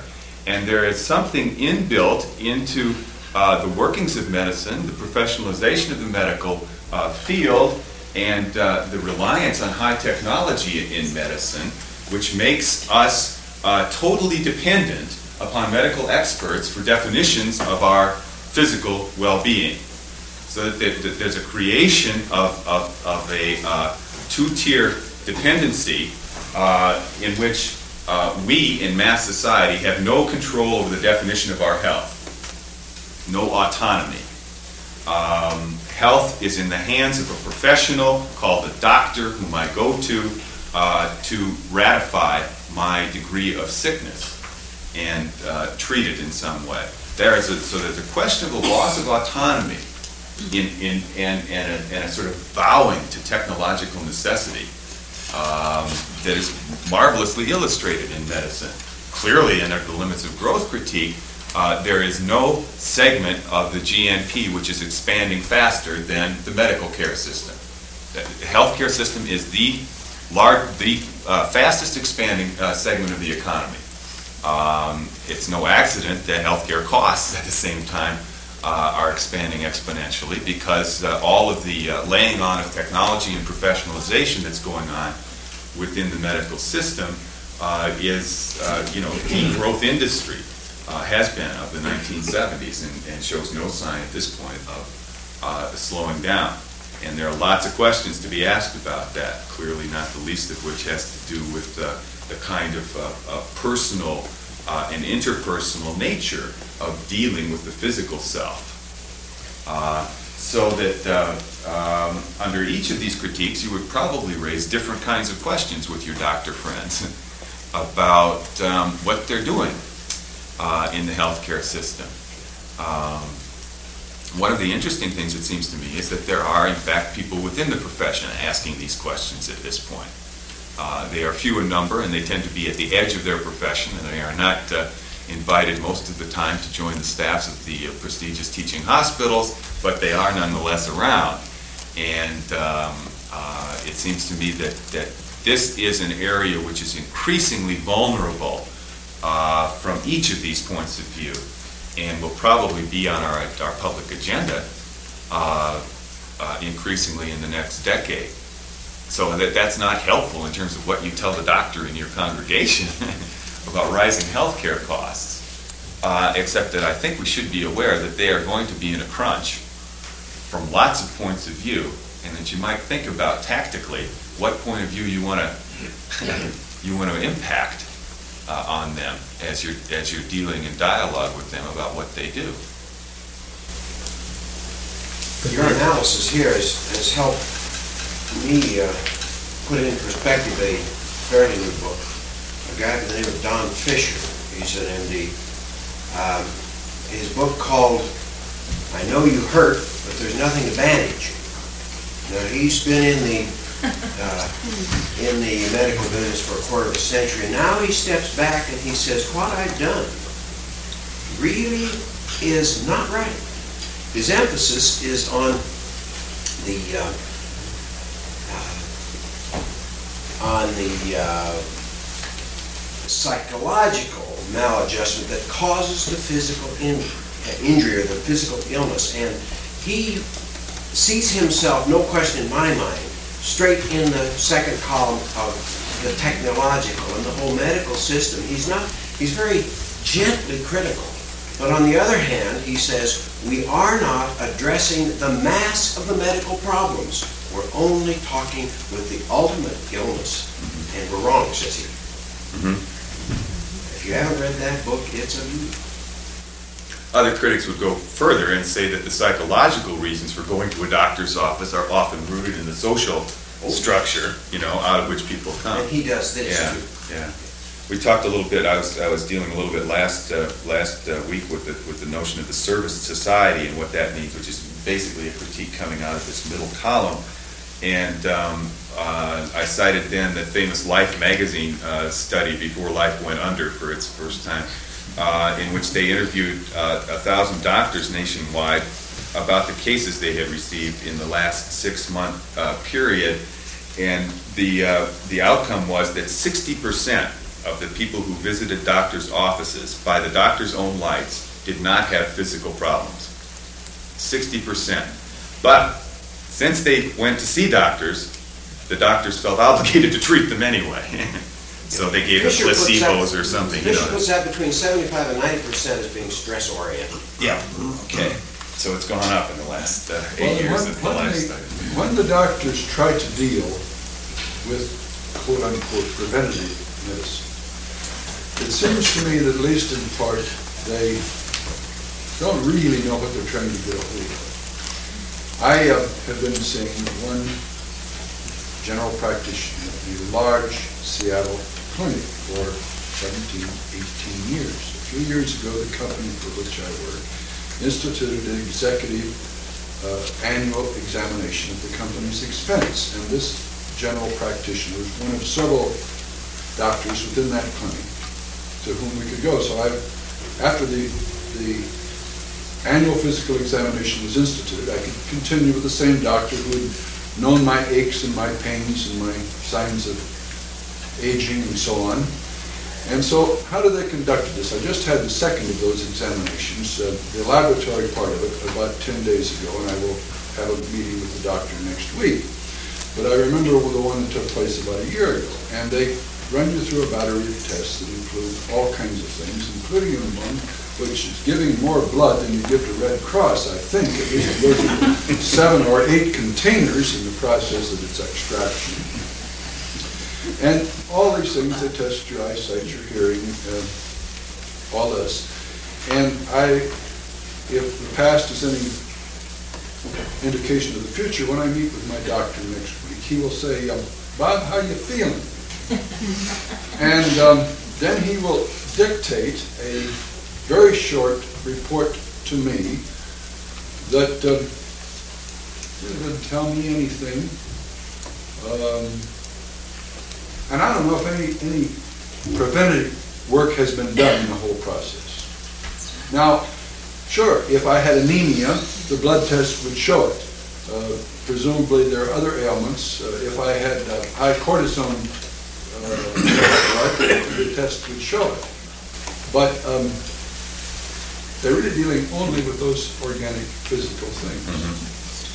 And there is something inbuilt into uh, the workings of medicine, the professionalization of the medical uh, field, and uh, the reliance on high technology in medicine, which makes us uh, totally dependent upon medical experts for definitions of our physical well-being. So that there's a creation of, of, of a uh, two-tier dependency uh, in which uh, we in mass society have no control over the definition of our health, no autonomy. Um, health is in the hands of a professional called a doctor whom I go to uh, to ratify my degree of sickness and uh, treat it in some way. There is a, so there's a question of the loss of autonomy in, in, and, and, a, and a sort of bowing to technological necessity um, that is marvelously illustrated in medicine. Clearly, under the limits of growth critique, uh, there is no segment of the G N P which is expanding faster than the medical care system. The healthcare system is the large, the uh, fastest expanding uh, segment of the economy. Um, it's no accident that healthcare costs at the same time uh, are expanding exponentially, because uh, all of the uh, laying on of technology and professionalization that's going on within the medical system uh, is, uh, you know, the growth industry uh, has been of the nineteen seventies and, and shows no sign at this point of uh, slowing down. And there are lots of questions to be asked about that, clearly not the least of which has to do with uh, the kind of uh, uh, personal uh, and interpersonal nature of dealing with the physical self. Uh, so that uh, um, under each of these critiques, you would probably raise different kinds of questions with your doctor friends about um, what they're doing uh, in the healthcare system. Um, One of the interesting things, it seems to me, is that there are, in fact, people within the profession asking these questions at this point. Uh, they are few in number, and they tend to be at the edge of their profession, and they are not uh, invited most of the time to join the staffs of the uh, prestigious teaching hospitals, but they are nonetheless around. And um, uh, it seems to me that, that this is an area which is increasingly vulnerable uh, from each of these points of view, and will probably be on our, our public agenda uh, uh, increasingly in the next decade. So that, that's not helpful in terms of what you tell the doctor in your congregation about rising healthcare costs, uh, except that I think we should be aware that they are going to be in a crunch from lots of points of view, and that you might think about tactically what point of view you want to you want to impact Uh, on them as you're as you're dealing in dialogue with them about what they do. Your analysis here has, has helped me uh, put in perspective a fairly new book. A guy by the name of Don Fisher, he's an M D. Um, his book called "I Know You Hurt, but There's Nothing to Bandage." Now, he's been in the Uh, in the medical business for a quarter of a century. And now he steps back and he says, what I've done really is not right. His emphasis is on the uh, uh, on the uh, psychological maladjustment that causes the physical in- injury or the physical illness. And he sees himself, no question in my mind, straight in the second column of the technological and the whole medical system. He's not, he's very gently critical. But on the other hand, he says, we are not addressing the mass of the medical problems. We're only talking with the ultimate illness. And we're wrong, says he. Mm-hmm. If you haven't read that book, it's a beauty. Other critics would go further and say that the psychological reasons for going to a doctor's office are often rooted in the social structure, you know, out of which people come. And he does this yeah, too. Yeah. We talked a little bit. I was I was dealing a little bit last uh, last uh, week with the with the notion of the service society and what that means, which is basically a critique coming out of this middle column. And um, uh, I cited then the famous Life magazine uh, study before Life went under for its first time. Uh, in which they interviewed uh, a thousand doctors nationwide about the cases they had received in the last six-month uh, period, and the uh, the outcome was that sixty percent of the people who visited doctors' offices by the doctor's own lights did not have physical problems. sixty percent. But since they went to see doctors, the doctors felt obligated to treat them anyway. So they gave them Fisher puts that- placebos or something, you Fisher know. puts that between seventy-five and ninety percent as being stress-oriented. Yeah, okay. So it's gone up in the last uh, Well, eight years when- since the when last they- study. When the doctors try to deal with quote-unquote preventative medicine, it seems to me that at least in part, they don't really know what they're trying to get away with. I uh, have been seeing one general practitioner in a large Seattle clinic for seventeen, eighteen years. A few years ago, the company for which I work instituted an executive uh, annual examination at the company's expense. And this general practitioner was one of several doctors within that clinic to whom we could go. So I, after the, the annual physical examination was instituted, I could continue with the same doctor who had known my aches and my pains and my signs of aging and so on. And so how did they conduct this? I just had the second of those examinations, uh, the laboratory part of it, about ten days ago, and I will have a meeting with the doctor next week. But I remember the one that took place about a year ago, and they run you through a battery of tests that include all kinds of things, including one which is giving more blood than you give to Red Cross, I think. At least it goes into seven or eight containers in the process of its extraction. And all these things, they test your eyesight, your hearing, uh, all this. And I, if the past is any indication of the future, when I meet with my doctor next week, he will say, um, Bob, how you feeling? And um, then he will dictate a very short report to me that uh, doesn't tell me anything. Um, and I don't know if any, any preventative work has been done in the whole process. Now, sure, if I had anemia, the blood test would show it. Uh, presumably there are other ailments. Uh, if I had uh, high cortisone uh, blood, the test would show it. But um, they're really dealing only with those organic physical things. Mm-hmm.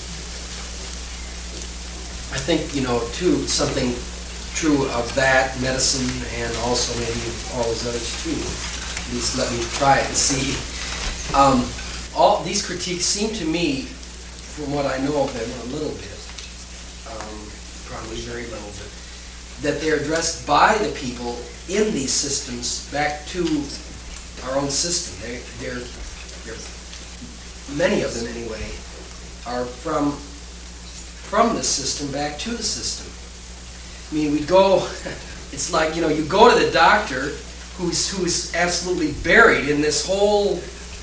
I think, you know, too, something true of that medicine and also maybe all those others too. At least let me try it and see. Um, all these critiques seem to me, from what I know of them a little bit, um, probably very little bit, that they're addressed by the people in these systems back to our own system. They, they're, they're, many of them anyway, are from, from the system back to the system. I mean, we go, it's like, you know, you go to the doctor who's, who's absolutely buried in this whole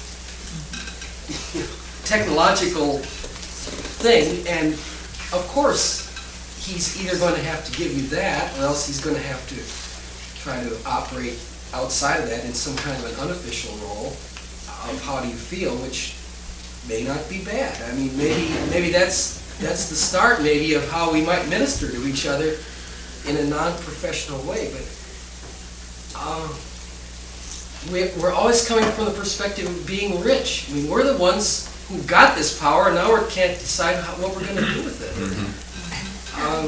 technological thing, and of course, he's either going to have to give you that, or else he's going to have to try to operate outside of that in some kind of an unofficial role of how do you feel, which may not be bad. I mean, maybe maybe that's that's the start, maybe, of how we might minister to each other in a non-professional way. But um, we, we're always coming from the perspective of being rich. I mean, we're the ones who got this power, and now we can't decide how, what we're going to do with it. Mm-hmm. um,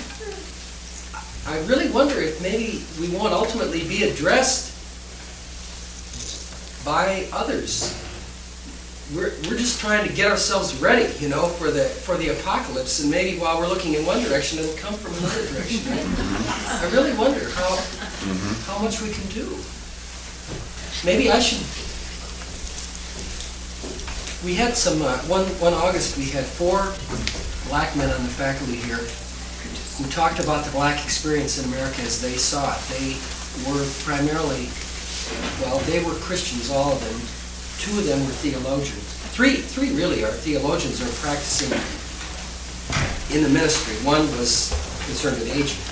I really wonder if maybe we won't ultimately be addressed by others. We're, we're just trying to get ourselves ready, you know, for the for the apocalypse, and maybe while we're looking in one direction, it'll come from another direction. Right? I really wonder how mm-hmm. how much we can do. Maybe I should. We had some uh, one one August. We had four black men on the faculty here who talked about the black experience in America as they saw it. They were primarily, well, they were Christians, all of them. Two of them were theologians. Three, three really are theologians who are practicing in the ministry. One was concerned with aging.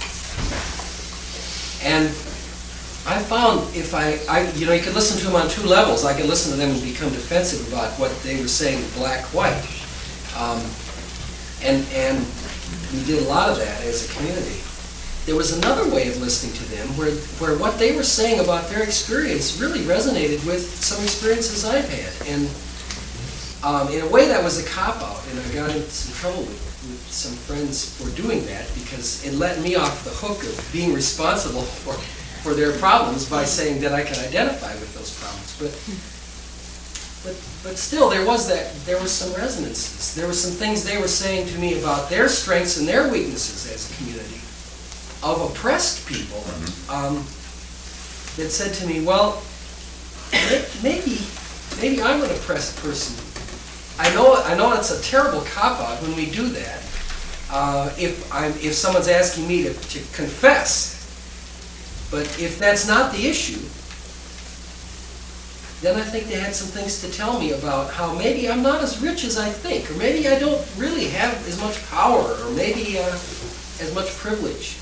And I found if I, I, you know, you could listen to them on two levels. I could listen to them and become defensive about what they were saying, black-white. Um, and, and we did a lot of that as a community. there was another way of listening to them where, where what they were saying about their experience really resonated with some experiences I've had. And um, in a way that was a cop-out, and I got into some trouble with, with some friends for doing that because it let me off the hook of being responsible for, for their problems by saying that I could identify with those problems. But, but, but still, there was that, there was some resonances. There were some things they were saying to me about their strengths and their weaknesses as a community of oppressed people, um, that said to me, well, maybe, maybe I'm an oppressed person. I know, I know it's a terrible cop-out when we do that. Uh, if I'm, if someone's asking me to, to confess, but if that's not the issue, then I think they had some things to tell me about how maybe I'm not as rich as I think, or maybe I don't really have as much power, or maybe uh, as much privilege.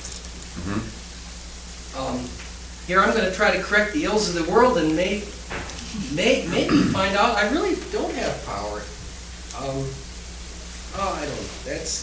Mm-hmm. um, here I'm going to try to correct the ills of the world and may, may, maybe find out I really don't have power. Um, oh, I don't know. That's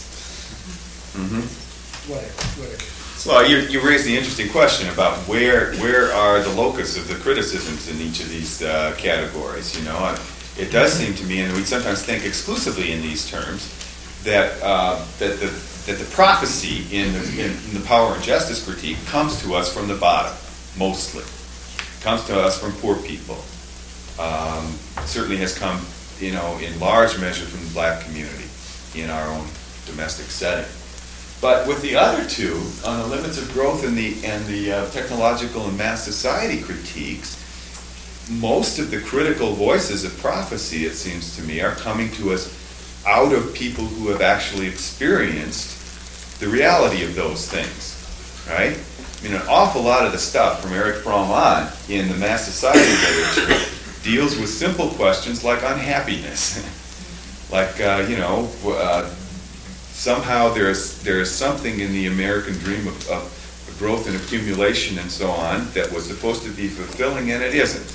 Mm-hmm. whatever. whatever. Well, you, you raised the interesting question about where where are the locus of the criticisms in each of these uh, categories. You know, uh, it does seem to me, and we sometimes think exclusively in these terms, that uh, that the that the prophecy in the, in, in the power and justice critique comes to us from the bottom, mostly. It comes to us from poor people. Um, certainly has come, you know, in large measure from the black community in our own domestic setting. But with the other two, on the limits of growth and the and the uh, technological and mass society critiques, most of the critical voices of prophecy, it seems to me, are coming to us out of people who have actually experienced the reality of those things, right? I mean, an awful lot of the stuff from Erich Fromm on in the mass society literature deals with simple questions like unhappiness, like uh, you know. Uh, Somehow there's there's something in the American dream of, of growth and accumulation and so on that was supposed to be fulfilling, and it isn't.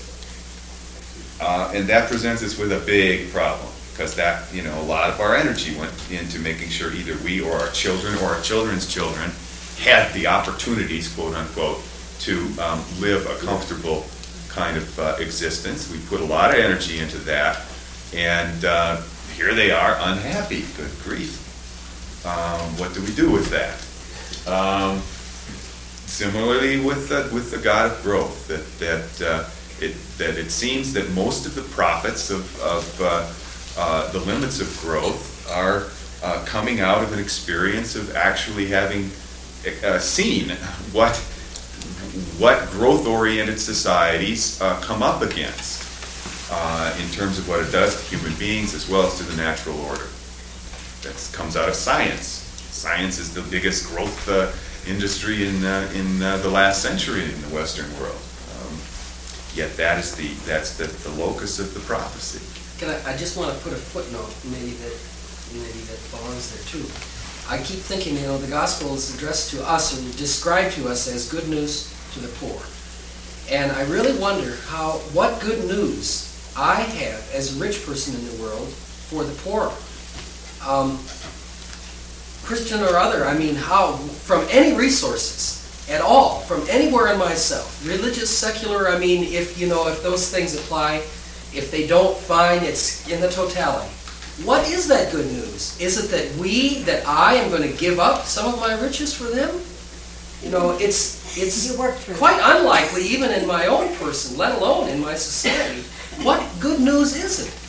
Uh, and that presents us with a big problem, because that, you know, a lot of our energy went into making sure either we or our children or our children's children had the opportunities, quote unquote, to um, live a comfortable kind of uh, existence. We put a lot of energy into that, and uh, here they are unhappy. Good grief. Um, what do we do with that? Um, similarly with the, with the God of growth, that that uh, it that it seems that most of the prophets of, of uh, uh, the limits of growth are uh, coming out of an experience of actually having uh, seen what what growth-oriented societies uh, come up against uh, in terms of what it does to human beings as well as to the natural order. That comes out of science. Science is the biggest growth uh, industry in uh, in uh, the last century in the Western world. Um, yet that is the that's the, the locus of the prophecy. Can I, I just want to put a footnote, maybe that maybe that belongs there too. I keep thinking, you know, the gospel is addressed to us or described to us as good news to the poor, and I really wonder how what good news I have as a rich person in the world for the poor. Um, Christian or other, I mean, how, from any resources at all, from anywhere in myself, religious, secular, I mean, if, you know, if those things apply, if they don't, fine, it's in the totality. What is that good news? Is it that we, that I am going to give up some of my riches for them? You know, it's, it's quite unlikely, even in my own person, let alone in my society. What good news is it?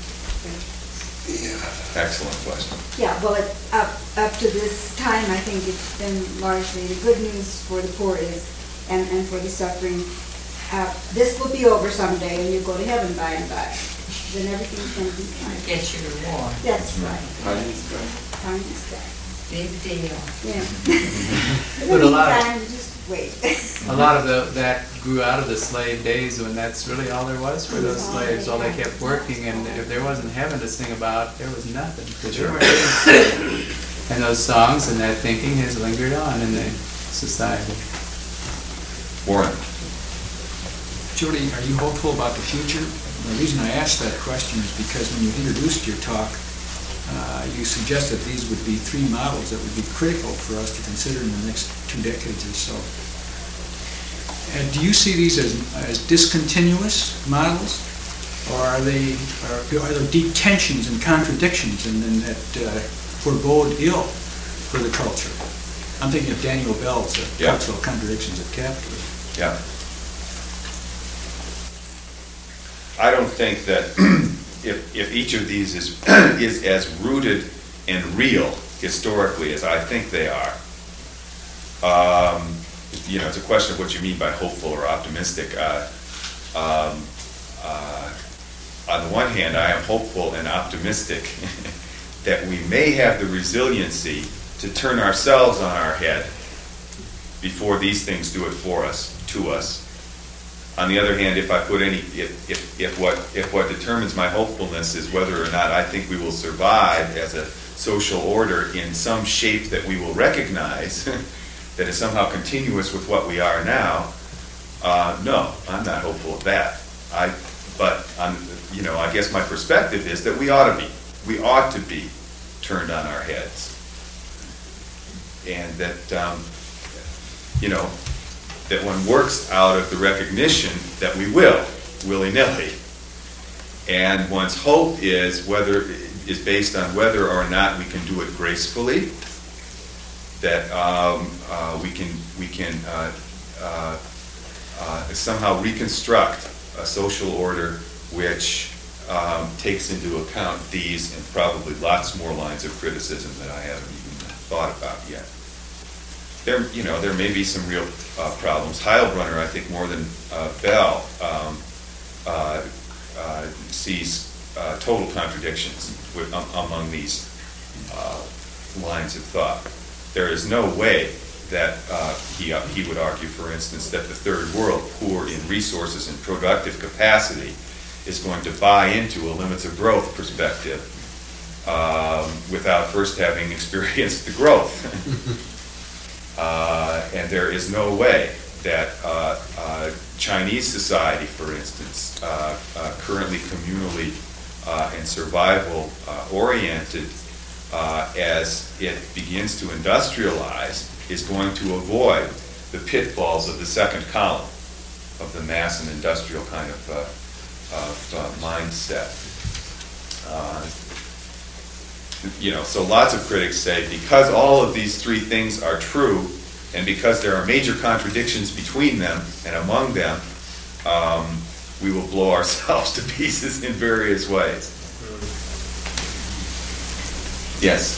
Excellent question. Yeah, well, it, up, up to this time, I think it's been largely the good news for the poor is, and, and for the suffering, uh, this will be over someday and you go to heaven by and by. Then everything's going to be fine. Get your reward. That's right. Honey's good. Time's back. Big deal. Yeah. But a lot of- time, just wait. A lot of the, that grew out of the slave days when that's really all there was for those slaves. All they kept working, and if there wasn't heaven to sing about, there was nothing. Because you weren't getting saved. And those songs and that thinking has lingered on in the society. Warren. Jody, are you hopeful about the future? The reason I asked that question is because when you introduced your talk, uh, you suggested these would be three models that would be critical for us to consider in the next two decades or so. And do you see these as, as discontinuous models, or are they are, are there deep tensions and contradictions and then that uh, forebode ill for the culture? I'm thinking of Daniel Bell's uh, Yeah. Cultural Contradictions of Capitalism. Yeah. I don't think that if, if each of these is, is as rooted and real historically as I think they are, um, you know, it's a question of what you mean by hopeful or optimistic. Uh, um, uh, on the one hand, I am hopeful and optimistic that we may have the resiliency to turn ourselves on our head before these things do it for us, to us. On the other hand, if I put any, if, if, if what if what determines my hopefulness is whether or not I think we will survive as a social order in some shape that we will recognize, that is somehow continuous with what we are now, uh, no, I'm not hopeful of that. I, but I'm, you know, I guess my perspective is that we ought to be, we ought to be turned on our heads, and that um, you know. that one works out of the recognition that we will, willy-nilly. And one's hope is whether is based on whether or not we can do it gracefully, that um, uh, we can we can uh, uh, uh, somehow reconstruct a social order which um, takes into account these and probably lots more lines of criticism that I haven't even thought about yet. There, you know, there may be some real uh, problems. Heilbronner, I think, more than uh, Bell, um, uh, uh, sees uh, total contradictions with, um, among these uh, lines of thought. There is no way that uh, he uh, he would argue, for instance, that the third world, poor in resources and productive capacity, is going to buy into a limits of growth perspective um, without first having experienced the growth. Uh, and there is no way that uh, uh, Chinese society, for instance, uh, uh, currently communally uh, and survival uh, oriented, uh, as it begins to industrialize, is going to avoid the pitfalls of the second column of the mass and industrial kind of, uh, of uh, mindset. Uh, You know, so lots of critics say because all of these three things are true, and because there are major contradictions between them and among them, um, we will blow ourselves to pieces in various ways. Yes?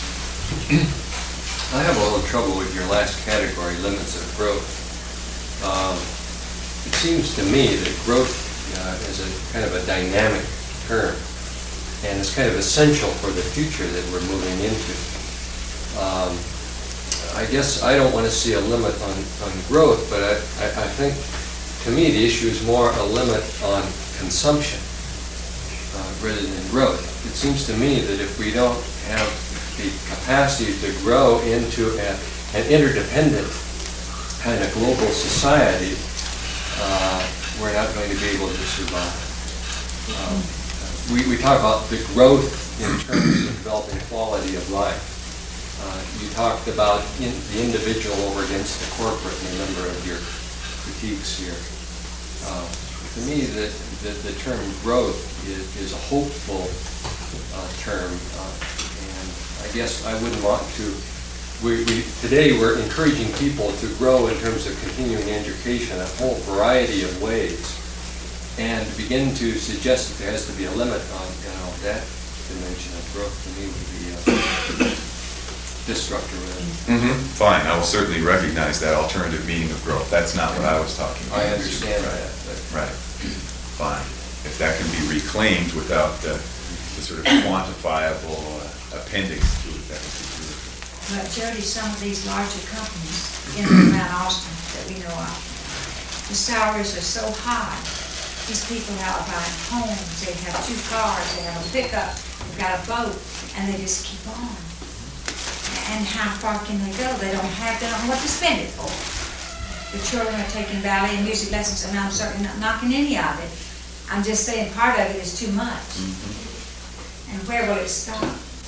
I have a little trouble with your last category, limits of growth. Um, it seems to me that growth uh, is a kind of a dynamic term. And it's kind of essential for the future that we're moving into. Um, I guess I don't want to see a limit on, on growth, but I, I, I think, to me, the issue is more a limit on consumption uh, rather than growth. It seems to me that if we don't have the capacity to grow into a, an interdependent kind of global society, uh, we're not going to be able to survive. Um, We, we talk about the growth in terms of developing quality of life. Uh, you talked about in, the individual over against the corporate in a number of your critiques here. Uh, to me, the, the, the term growth is, is a hopeful uh, term, uh, and I guess I wouldn't want to. We, we, today we're encouraging people to grow in terms of continuing education, a whole variety of ways. And to begin to suggest that there has to be a limit on, you know, that dimension of growth, to me would be uh, destructive. Mm-hmm. Fine, I will certainly recognize that alternative meaning of growth. That's not what I was talking about. I understand right. that. But Right. Fine. If that can be reclaimed without the, the sort of quantifiable uh, appendix to it, that would be beautiful. But Jody, some of these larger companies in and around Austin that we know of, the salaries are so high. These people have uh, homes, they have two cars, they have a pickup, they've got a boat, and they just keep on. And how far can they go? They don't have, they don't know what to spend it for. The children are taking ballet and music lessons, and I'm certainly not knocking any of it. I'm just saying part of it is too much. Mm-hmm. And where will it stop?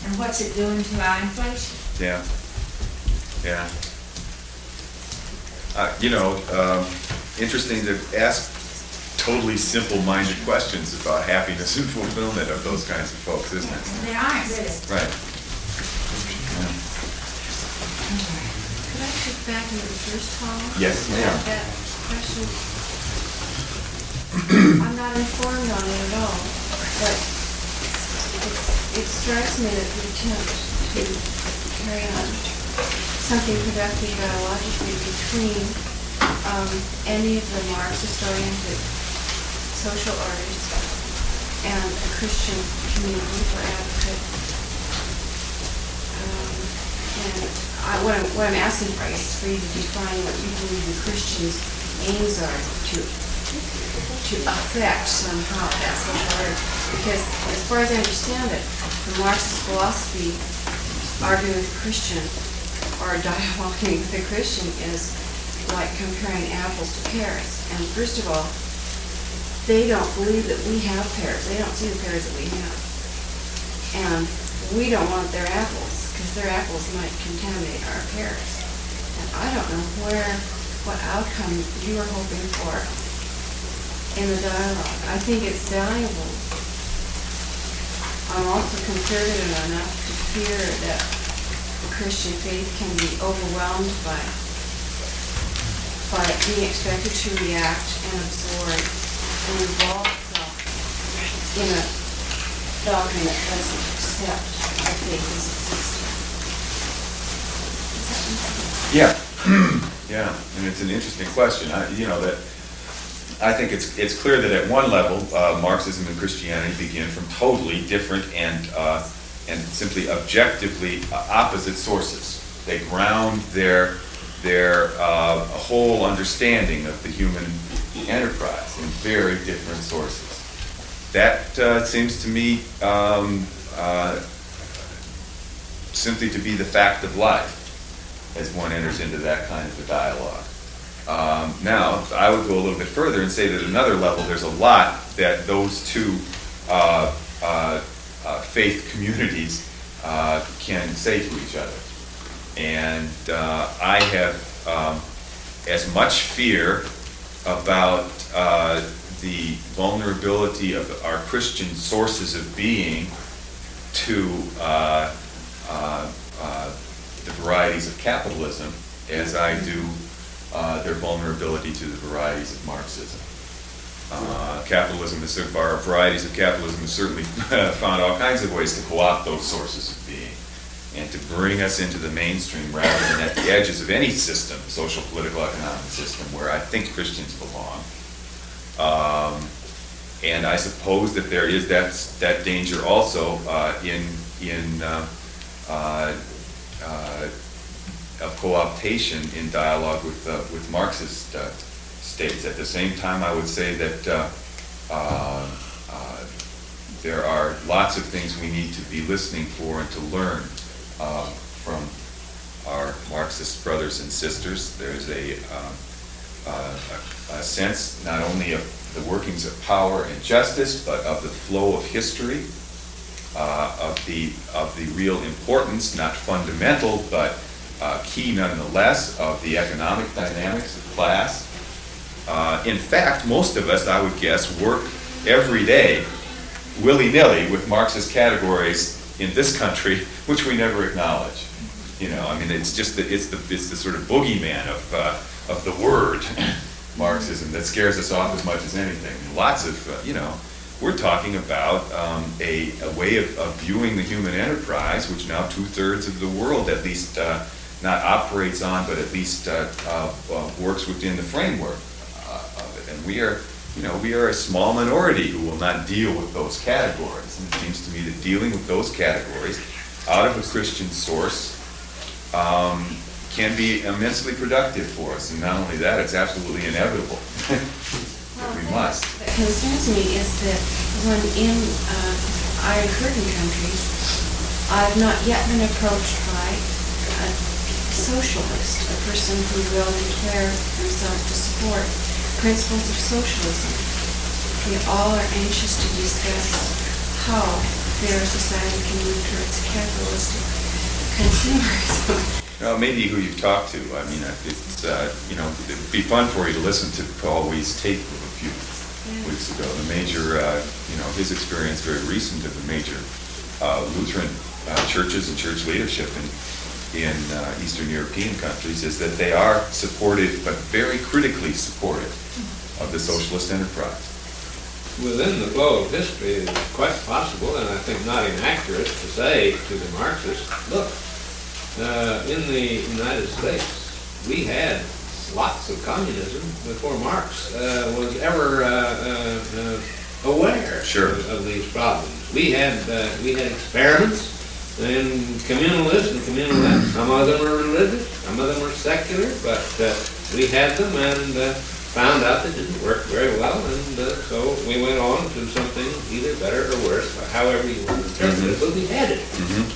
And what's it doing to our inflation? Yeah, yeah. Uh, you know, um, interesting to ask totally simple-minded questions about happiness and fulfillment of those kinds of folks, isn't it? And they aren't really. Right. Could I shift back into the first column? Yes, ma'am. That question, I'm not informed on it at all, but it's, it strikes me that the attempt to carry on something productive dialogically between um, any of the Marxist-oriented social orders and a Christian community or advocate. Um, and I, what, I'm, what I'm asking for is for you to define what you believe the Christian's aims are to to affect somehow that social order. Because as far as I understand it, the Marxist philosophy arguing with the Christian or dialoguing with the Christian is like comparing apples to pears. And first of all, they don't believe that we have pears. They don't see the pears that we have. And we don't want their apples, because their apples might contaminate our pears. And I don't know where, what outcome you are hoping for in the dialogue. I think it's valuable. I'm also conservative enough to fear that the Christian faith can be overwhelmed by, by being expected to react and absorb and involve itself in a doctrine that doesn't accept the faith as existing. Yeah, yeah, and it's an interesting question. I, you know that I think it's it's clear that at one level, uh, Marxism and Christianity begin from totally different and uh, and simply objectively opposite sources. They ground their their uh, whole understanding of the human enterprise in very different sources. That uh, seems to me um, uh, simply to be the fact of life as one enters into that kind of a dialogue. Um, now, I would go a little bit further and say that at another level, there's a lot that those two uh, uh, uh, faith communities uh, can say to each other. And uh, I have um, as much fear about uh, the vulnerability of our Christian sources of being to uh, uh, uh, the varieties of capitalism as I do uh, their vulnerability to the varieties of Marxism. Uh, capitalism is, our varieties of capitalism have certainly found all kinds of ways to co-opt those sources of being and to bring us into the mainstream rather than at the edges of any system, social, political, economic system, where I think Christians belong. Um, and I suppose that there is that, that danger also uh, in, in uh, uh, uh, of co-optation in dialogue with, uh, with Marxist uh, states. At the same time, I would say that uh, uh, uh, there are lots of things we need to be listening for and to learn uh, from our Marxist brothers and sisters. There's a, uh, uh, a, a sense not only of the workings of power and justice, but of the flow of history, uh, of the of the real importance, not fundamental, but uh, key nonetheless, of the economic dynamics of class. Uh, in fact, most of us, I would guess, work every day willy-nilly with Marxist categories in this country, which we never acknowledge. You know, I mean, it's just the, it's the it's the sort of boogeyman of uh, of the word Marxism that scares us off as much as anything. Lots of uh, you know, we're talking about um, a, a way of, of viewing the human enterprise, which now two-thirds of the world at least uh, not operates on, but at least uh, uh, uh, works within the framework uh, of it. And we are, you know, we are a small minority who will not deal with those categories. And it seems to me that dealing with those categories out of a Christian source um, can be immensely productive for us. And not only that, it's absolutely inevitable that we must. What concerns me is that when in uh, Iron Curtain countries, I've not yet been approached by a socialist, a person who will declare himself to support principles of socialism. We all are anxious to discuss how fair society can move towards capitalistic consumerism. Well, maybe who you talk to. I mean, it's, uh, you know, it'd be fun for you to listen to Paul Wee's tape of a few Yeah. weeks ago. The major, uh, you know, his experience very recent of the major uh, Lutheran uh, churches and church leadership in, in uh, Eastern European countries is that they are supportive, but very critically supportive of the socialist enterprise. Within the flow of history, it's quite possible, and I think not inaccurate, to say to the Marxists, look, uh, in the United States, we had lots of communism before Marx uh, was ever uh, uh, uh, aware Sure. of, of these problems. We had uh, we had experiments in communal this and communal that. Some of them were religious, some of them were secular, but uh, we had them and uh, found out they didn't work very well, and uh, so we went on to something either better or worse, however you want to interpret it, but we had it. Mm-hmm.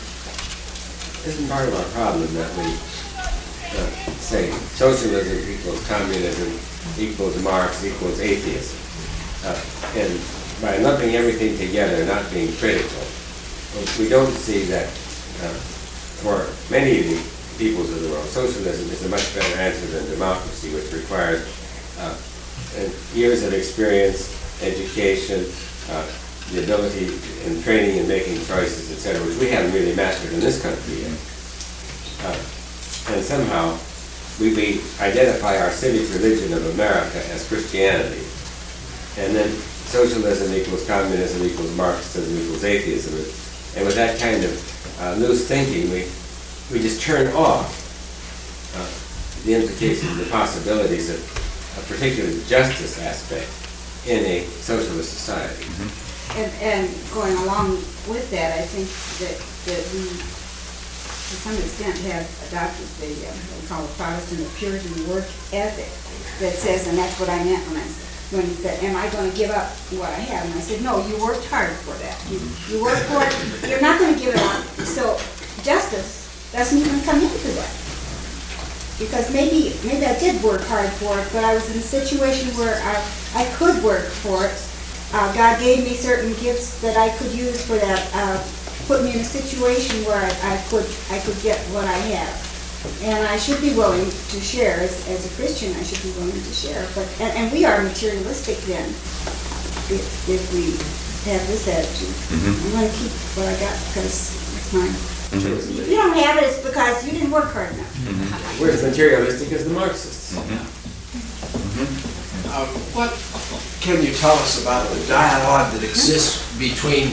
Isn't part of our problem that we uh, say socialism equals communism equals Marx equals atheism? Uh, and by lumping everything together, not being critical, we don't see that uh, for many of the peoples of the world, socialism is a much better answer than democracy, which requires uh, years of experience, education, uh, the ability and training in making choices, et cetera, which we haven't really mastered in this country yet. Uh, and somehow we, we identify our civic religion of America as Christianity, and then socialism equals communism equals Marxism equals atheism. And with that kind of uh, loose thinking, we, we just turn off uh, the implications and the possibilities of a particular justice aspect in a socialist society. Mm-hmm. And, and going along with that, I think that, that we, to some extent, have adopted the, uh, what we call the Protestant or Puritan work ethic that says, and that's what I meant when I when he said, am I going to give up what I have? And I said, no, you worked hard for that. You, you worked for it, you're not going to give it up. So justice doesn't even come into that. Because maybe, maybe I did work hard for it, but I was in a situation where I, I could work for it. Uh, God gave me certain gifts that I could use for that, uh, put me in a situation where I, I could I could get what I have. And I should be willing to share, as, as a Christian, I should be willing to share. But and, and we are materialistic then, if, if we have this attitude. Mm-hmm. I'm going to keep what I got because it's mine. Mm-hmm. If you don't have it, it's because you didn't work hard enough. Mm-hmm. We're as materialistic as the Marxists. Uh, what can you tell us about the dialogue that exists between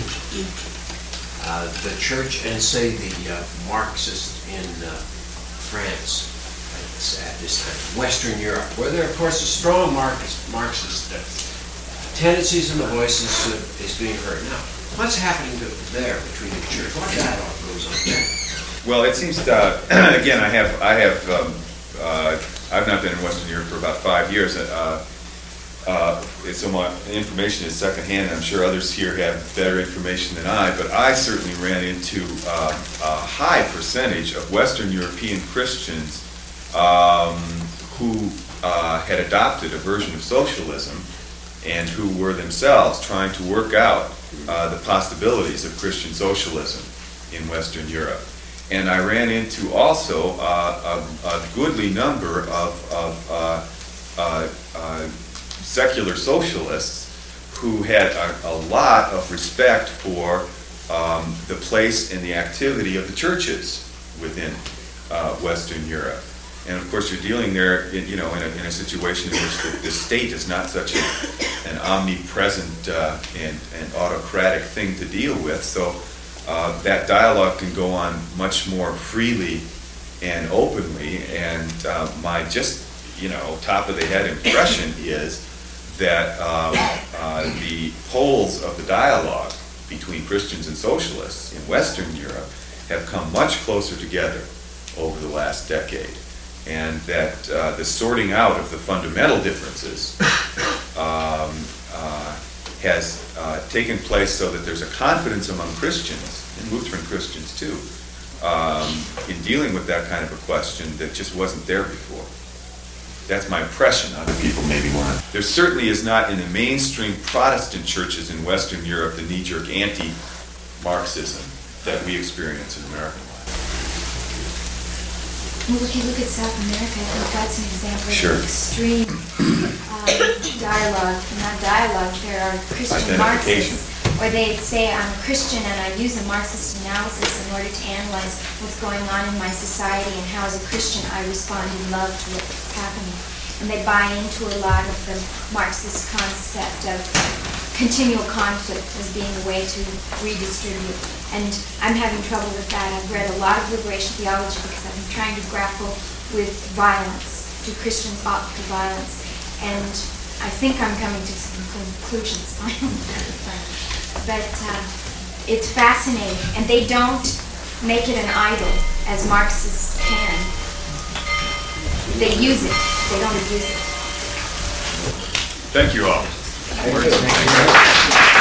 uh, the church and, say, the uh, Marxists in uh, France, at this time, Western Europe, where there, of course, a strong Marxist, Marxist uh, tendencies and the voices uh, is being heard. Now, what's happening to, there between the church? What dialogue goes on there? Well, it seems to, again, I have, I have, um, uh, I've not been in Western Europe for about five years. Uh, uh, so my information is secondhand. I'm sure others here have better information than I, but I certainly ran into uh, a high percentage of Western European Christians um, who uh, had adopted a version of socialism and who were themselves trying to work out uh, the possibilities of Christian socialism in Western Europe. And I ran into also uh, a, a goodly number of, of uh, uh, uh, secular socialists who had a, a lot of respect for um, the place and the activity of the churches within uh, Western Europe. And of course, you're dealing there, in, you know, in a, in a situation in which the, the state is not such a, an omnipresent uh, and, and autocratic thing to deal with. So. Uh, that dialogue can go on much more freely and openly, and uh, my just, you know, top of the head impression is that um, uh, the poles of the dialogue between Christians and socialists in Western Europe have come much closer together over the last decade, and that uh, the sorting out of the fundamental differences um, uh, has uh, taken place so that there's a confidence among Christians, and Lutheran Christians too, um, in dealing with that kind of a question that just wasn't there before. That's my impression. Other people maybe want. There certainly is not in the mainstream Protestant churches in Western Europe the knee-jerk anti Marxism that we experience in American life. Well, if you look at South America, I think that's an example Sure. of extreme um, dialogue, not dialogue, there are Christian Identification. Marxists, or they say I'm a Christian and I use a Marxist analysis in order to analyze what's going on in my society and how as a Christian I respond in love to what's happening. And they buy into a lot of the Marxist concept of continual conflict as being a way to redistribute. And I'm having trouble with that. I've read a lot of liberation theology because I've been trying to grapple with violence. Do Christians opt for violence? And I think I'm coming to some conclusions finally. But uh, it's fascinating. And they don't make it an idol as Marxists can. They use it. They don't abuse it. Thank you all. Thank you.